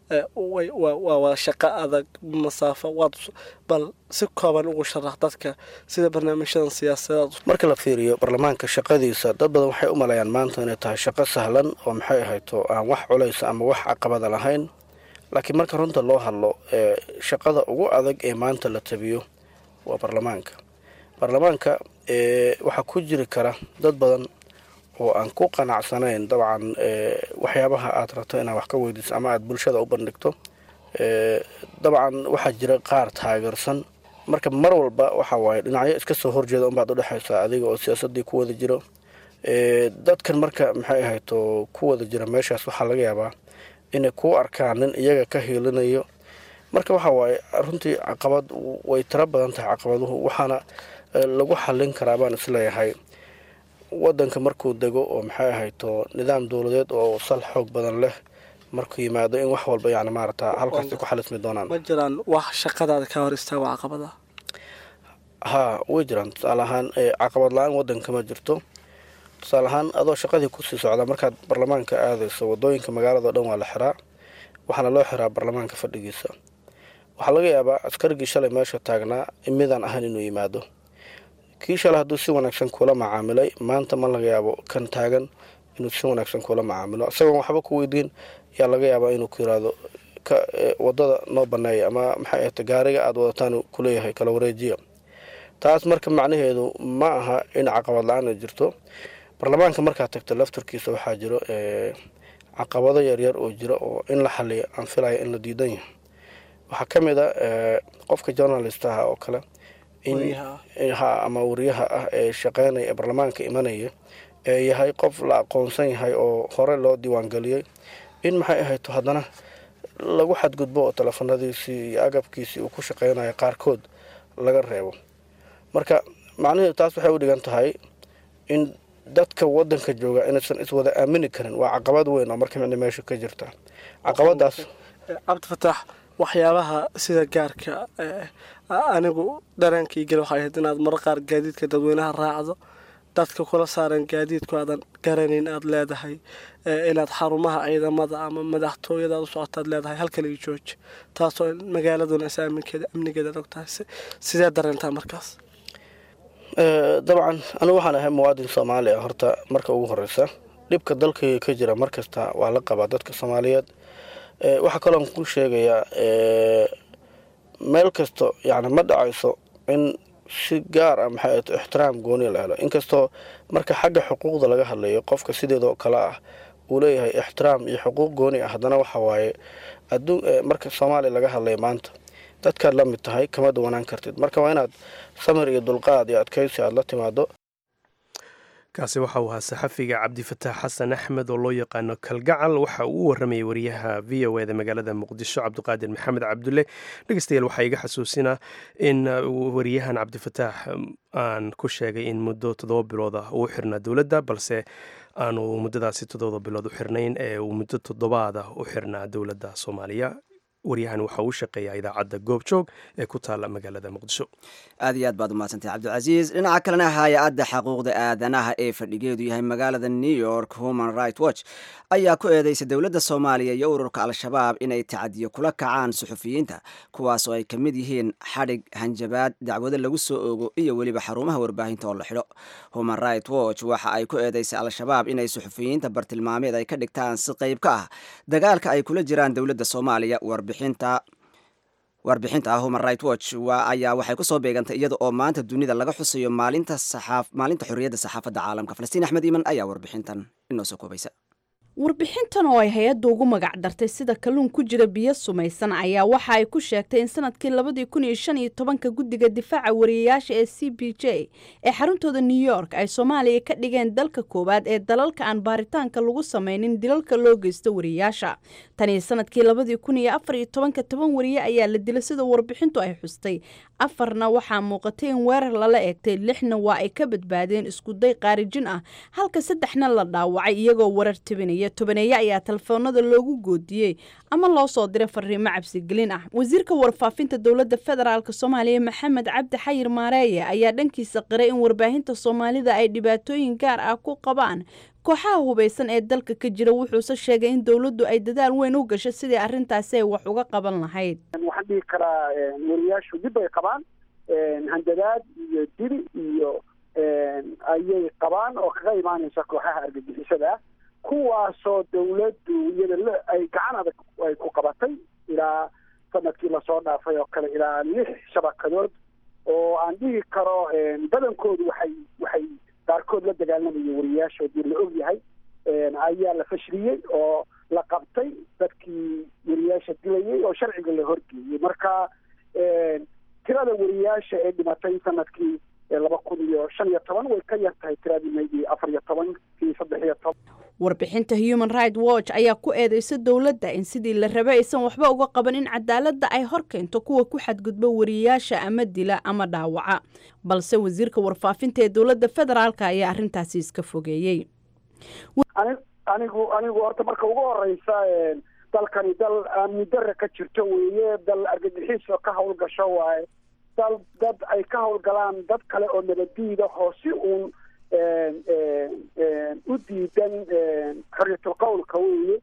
waa waa shaqo adag masaafo waad bal si kooban ugu sharax dadka sida barnaamijyadan siyaasadeed marka la fiiriyo baarlamaanka shaqadiisa dad badan waxay u maleeyaan maanta inay tahay shaqo sahlan oo maxay ahayd oo aan wax culaysa ama wax caqabada lahayn laakiin marka runta loo hadlo shaqada ugu adag ee maanta la tabiyo waa baarlamaanka baarlamaanka waxaa ku jiri kara dad badan oo aan ku qanacsanayn dabcan waxyaabaha aad rabto inaad wax ka weydiiso ama aad bulshada u bandhigto dabcan waxaa jira qaar taageersan marka mar walba waxa waaye dhinacyo iska soo horjeeda unbaad udhexaysaa adiga oo siyaasadii ku wada jiro dadkan marka maxay ahayd oo ku wada jira meeshaas waxaa laga yaabaa inay ku arkaan nin iyaga ka hiilinayo marka waxa waaye runtii caqabad way tiro badan tahay caqabaduhu waxaana lagu xallin karaa baan isleeyahay wadanka markuu dego oo maxay ahayd oo nidaam dowladeed oo sal xoog badan leh markuu yimaado in wax walba yani maarata halkaasi ku xalismi doonaan ma jiraan wax shaqadaada ka hor istaago caqabada haa way jiraan tusaale ahaan caqabad la-aan wadanka ma jirto tusaale ahaan adoo shaqadii kusii socda markaad baarlamaanka aadayso wadooyinka magaalado dhan waa la xiraa waxaana loo xiraa baarlamaanka fadhigiisa waxaa laga yaabaa askarigii shalay meesha taagnaa midaan ahaan inuu yimaado kii shalay hadduu si wanaagsan kula macaamilay maanta ma laga yaabo kan taagan inuu si wanaagsan kula macaamilo isagoon waxba ku weydiin yaa laga yaabaa inuu ku yiraahdo wadada noo baneeya ama maxay ahayta gaariga aada wadataan kuleeyahay kala wareejiya taas marka macnaheedu ma aha in caqabad la-aan ay jirto baarlamaanka markaad tagto laftarkiisa waxaa jiro caqabado yaryar oo jira oo in la xaliyo aan filaya in la diidan yahay waxaa ka mid a qofka journalistaha oo kale ha ama wariyaha ah ee shaqeynaya ee baarlamaanka imanaya ee yahay qof la aqoonsan yahay oo hore loo diiwaangeliyey in maxay ahayto haddana lagu xadgudbo oo teleefanadiisii iyo agabkiisii uu ku shaqeynayo qaarkood laga reebo marka macnaheedu taas waxay u dhigan tahay in dadka wadanka jooga inaysan iswada aamini karin waa caqabad weyn oo marka micna meesha ka jirta caqabadaas cabdifataax waxyaabaha sida gaarka anigu dareenkii gal waxay ahayd inaad marar qaar gaadiidka dadweynaha raacdo dadka kula saaran gaadiidku aadan garanayn aad leedahay inaad xarumaha ciidamada ama madaxtooyada aad u socotaad leedahay halkala ii jooji taasoo magaaladuna is aaminkeeda amnigeeda og tahay sidee dareentaa markaas dabcan anigu waxaan ahay muwaadin soomaali ah horta marka ugu horeysa dhibka dalkayga ka jira markasta waa la qabaa dadka soomaaliyeed waxaa kaloon ku sheegayaa meel kasto yani ma dhacayso in si gaar ah maxay ahayd ixtiraam gooni la helo inkastoo marka xagga xuquuqda laga hadlayo qofka sideedoo kale ah uu leeyahay ixtiraam iyo xuquuq gooni ah haddana waxa waaye adduun marka soomaaliya laga hadlayo maanta dadkaad la mid tahay kama duwanaan kartid marka waa inaad samir iyo dulqaad iyo adkaysi aada la timaado kaasi waxa uu ahaa saxafiga cabdifataax xasan axmed oo loo yaqaano kalgacal waxa uu u waramayay wariyaha v o eda magaalada muqdisho cabdiqaadir maxamed cabdulle dhegeystayaal waxaa iga xasuusinaa in wariyahan cabdifataax aan ku sheegay in muddo toddoba bilood ah uu xirnaa dowladda balse aanu muddadaasi toddoba bilood u xirnayn ee uu muddo toddobaad ah u xirnaa dowladda soomaaliya waryahan waxa uu shaqeeyaa idaacadda goobjoog ee ku taalla magaalada muqdisho. aad iyo aad baad umahadsantay cabdilcasiis. dhinaca kalena hay-adda xuquuqda aadanaha ee fadhigeedu yahay magaalada new york human right watch ayaa ku eedeysay dowladda soomaaliya iyo ururka al-shabaab inay tacadiyo kula kacaan suxufiyiinta kuwaasoo ay ka mid yihiin xadhig, hanjabaad, dacwado lagu soo oogo iyo weliba xarumaha warbaahinta oo la xidho. human right watch waxa ay ku eedeysay al-shabaab inay suxufiyiinta bartilmaameed ay ka dhigtaan si qayb ka ah dagaalka ay kula jiraan dowladda soomaaliya. warbixinta warbixinta human right watch ayaa waxay ku soo beegantay iyada oo maanta dunida laga xusayo maalinta saxaaf maalinta xorriyadda saxaafadda caalamka. falastiin axmed iiman ayaa warbixintan inoo soo koobaysa. warbixintan oo ay hay-adda ugu magac dartay sida kalluun ku jira biyo sumaysan ayaa waxa ay ku sheegtay in sanadkii labadii kun iyo shan iyo tobanka guddiga difaaca wariyayaasha ee c b j ee xaruntooda new york ay soomaaliya ka dhigeen dalka koowaad ee dalalka aan baaritaanka lagu samaynin dilalka loo geysto wariyayaasha. tanii sanadkii labadii kun iyo afar iyo tobanka toban wariye ayaa la dilay sida warbixintu ay xustay. afarna waxaa muuqatay in weerar lala eegtay, lixna waa ay ka badbaadeen iskuday qaarijin ah, halka saddexna la dhaawacay iyagoo warar tibinaya. tobaneeye ayaa telefoonada loogu goodiyey ama loo soo diray fariimo cabsigelin ah. wasiirka warfaafinta dowladda federaalk soomaaliya maxamed cabdi xayir maareeye ayaa dhankiisa qiray in warbaahinta soomaalida ay dhibaatooyin gaar ah ku qabaan kooxaha hubaysan ee dalka ka jira. wuxuuse sheegay in dowladdu ay dadaal weyn u gasho sidii arrintaasi ay wax uga qaban lahayd. waxaan dhihi karaa wariyaashu dib ay qabaan, handadaad iyo dil iyo ayay qabaan oo kaga imaanaysa kooxaha argagixisada ah, kuwaasoo dawladdu iyada ay gacan adag ay ku qabatay ilaa sanadkii lasoo dhaafay oo kale ilaa lix shabakadood oo aan dhihi karo badankoodu waxay waxay qaarkood la dagaalamayay wariyaashoodii la og yahay ayaa la fashiliyey oo la qabtay dadkii wariyaasha dilayay oo sharciga la horgeeyey. marka tirada wariyaasha ee dhimatay sanadkii laba kun iyo shan iyo toban way ka yar tahay tiradii maydii afar iyo tobankii saddex iyo toban. warbixinta human right watch ayaa ku eedeysa dowladda in sidii la rabay aysan waxba uga qaban in cadaaladda ay hor keento kuwa ku xadgudba wariyayaasha ama dila ama dhaawaca, balse wasiirka warfaafinta ee dowladda federaalk ayaa arrintaasi iska fogeeyey. anigu anigu horta marka ugu horeysa dalkani dal amni darre ka jirto weeye, dal argagixiis oo ka howlgasho waaye, dal dad ay ka howlgalaan dad kale oo nabadiida oo si uun u diidan xorriyatul qowlka weeye.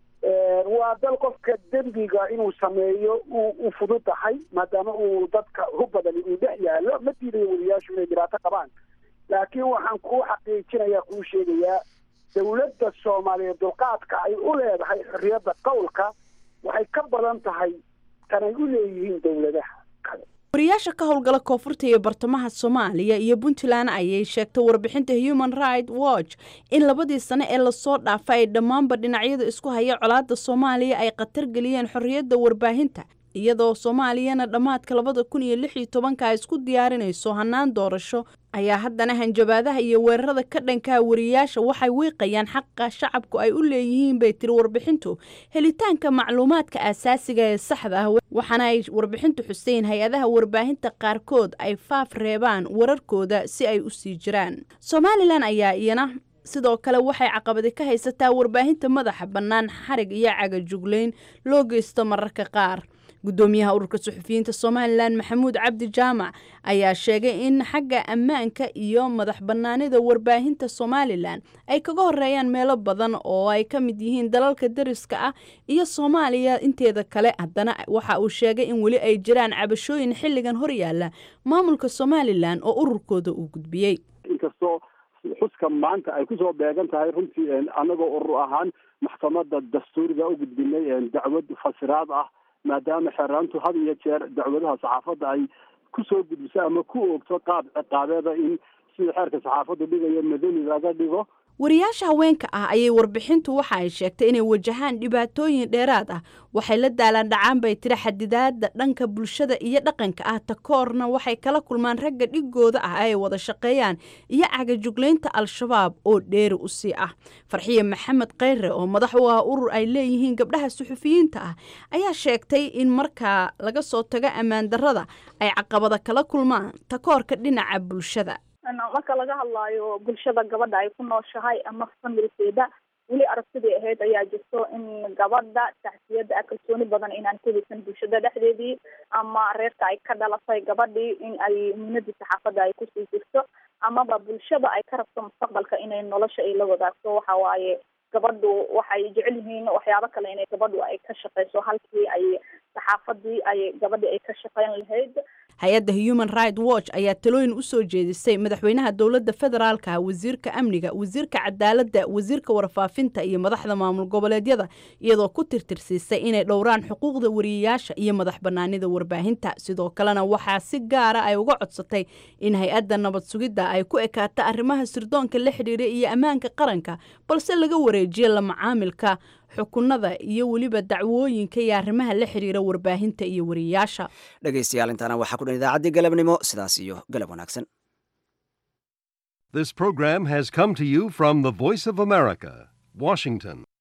waa dal qofka dembiga inuu sameeyo u fududahay maadaama uu dadka u badani uu dhex yaallo. ma diidayo wariyaashu inay dhibaato qabaan, laakiin waxaan kuu xaqiijinayaa kuu sheegayaa dawladda soomaaliyeed dulqaadka ay u leedahay xorriyadda qowlka waxay ka badan tahay tanay u leeyihiin dawladaha kale. wariyaasha ka howlgala koonfurta iyo bartamaha soomaaliya iyo puntland ayay sheegtay warbixinta human right watch in labadii sane ee lasoo dhaafay ay dhammaanba dhinacyada isku haya colaadda soomaaliya ay khatar geliyeen xorriyadda warbaahinta, iyadoo soomaaliyana dhammaadka labada kun iyo lix iyo tobanka ay isku diyaarinayso hanaan doorasho ayaa haddana hanjabaadaha iyo weerarada ka dhankaa wariyaasha waxay wiiqayaan xaqa shacabku ay u leeyihiin bay tiri warbixintu helitaanka macluumaadka aasaasiga ee saxda ah. waxaana ay warbixintu xuseen hay-adaha warbaahinta qaarkood ay faaf reebaan wararkooda si ay u sii jiraan. somalilan ayaa iyana sidoo kale waxay caqabadi ka haysataa warbaahinta madaxa bannaan, xarig iyo cagajuglayn loo geysto mararka qaar. gudoomiyaha ururka suxufiyiinta somalilan maxamuud cabdi jaamac ayaa sheegay in xagga ammaanka iyo madax bannaanida warbaahinta somalilan ay kaga horeeyaan meelo badan oo ay ka mid yihiin dalalka dariska ah iyo soomaaliya inteeda kale. haddana waxa uu sheegay in weli ay jiraan cabashooyin xilligan horyaala maamulka somalilan oo ururkooda uu gudbiyey. inkastoo xuska maanta ay kusoo beegan tahay runtii anagoo urur ahaan maxkamadda dastuuriga u gudbinay dacwad fasiraad ah, maadaama xeeraantu had iyo jeer dacwadaha saxaafadda ay ku soo gudbiso ama ku oogto qaab ciqaabeeda in sida xeerka saxaafadda dhigayo madani laga dhigo. wariyaasha haweenka ah ayay warbixintu waxa ay sheegtay inay wajahaan dhibaatooyin dheeraad ah. waxay la daalaan dhacaan bay tiri xadidaada dhanka bulshada iyo dhaqanka ah. takoorna waxay kala kulmaan ragga dhigooda ah ay wada shaqeeyaan iyo cagajuglaynta al-shabaab oo dheeri u sii ah. farxiye maxamed kheyre oo madax u ah urur ay leeyihiin gabdhaha suxufiyiinta ah ayaa sheegtay in markaa laga soo tago ammaan darrada ay caqabada kala kulmaan takoorka dhinaca bulshada. marka laga hadlaayo bulshada gabadha ay ku nooshahay ama familkeeda weli aragtidii ahayd ayaa jirto in gabadha taxsiyada kalsooni badan inaan ku haysan bulshada dhexdeedii ama reerka ay ka dhalatay gabadhii in ay muhiimadii saxaafadda ay kusii jirto amaba bulshada ay ka rabto mustaqbalka inay nolosha ay la wadaagto waxa waaye gabadhu waxay jecel yihiin waxyaabo kale inay gabadhu ay ka shaqeyso halkii ay saxaafadii ay gabadhii ay ka shaqeyn lahayd. hay-adda human right watch ayaa talooyin u soo jeedisay madaxweynaha dowladda federaalka wasiirka amniga wasiirka cadaaladda wasiirka warfaafinta iyo madaxda maamul goboleedyada iyadoo ku tirtirsiisay inay dhowraan xuquuqda wariyayaasha iyo madax banaanida warbaahinta sidoo kalena waxaa si gaara ay uga codsatay in hay-adda nabad sugidda ay ku ekaato arrimaha sirdoonka la xidhiira iyo ammaanka qaranka balse laga wareejiyo la macaamilka xukunada iyo weliba dacwooyinka iyo arrimaha la xiriira warbaahinta iyo wariyayaasha. dhegaystayaal intaana waxaa ku dhan idaacaddii galabnimo sidaas iyo galab wanaagsan. This program has come to you from the Voice of America, Washington.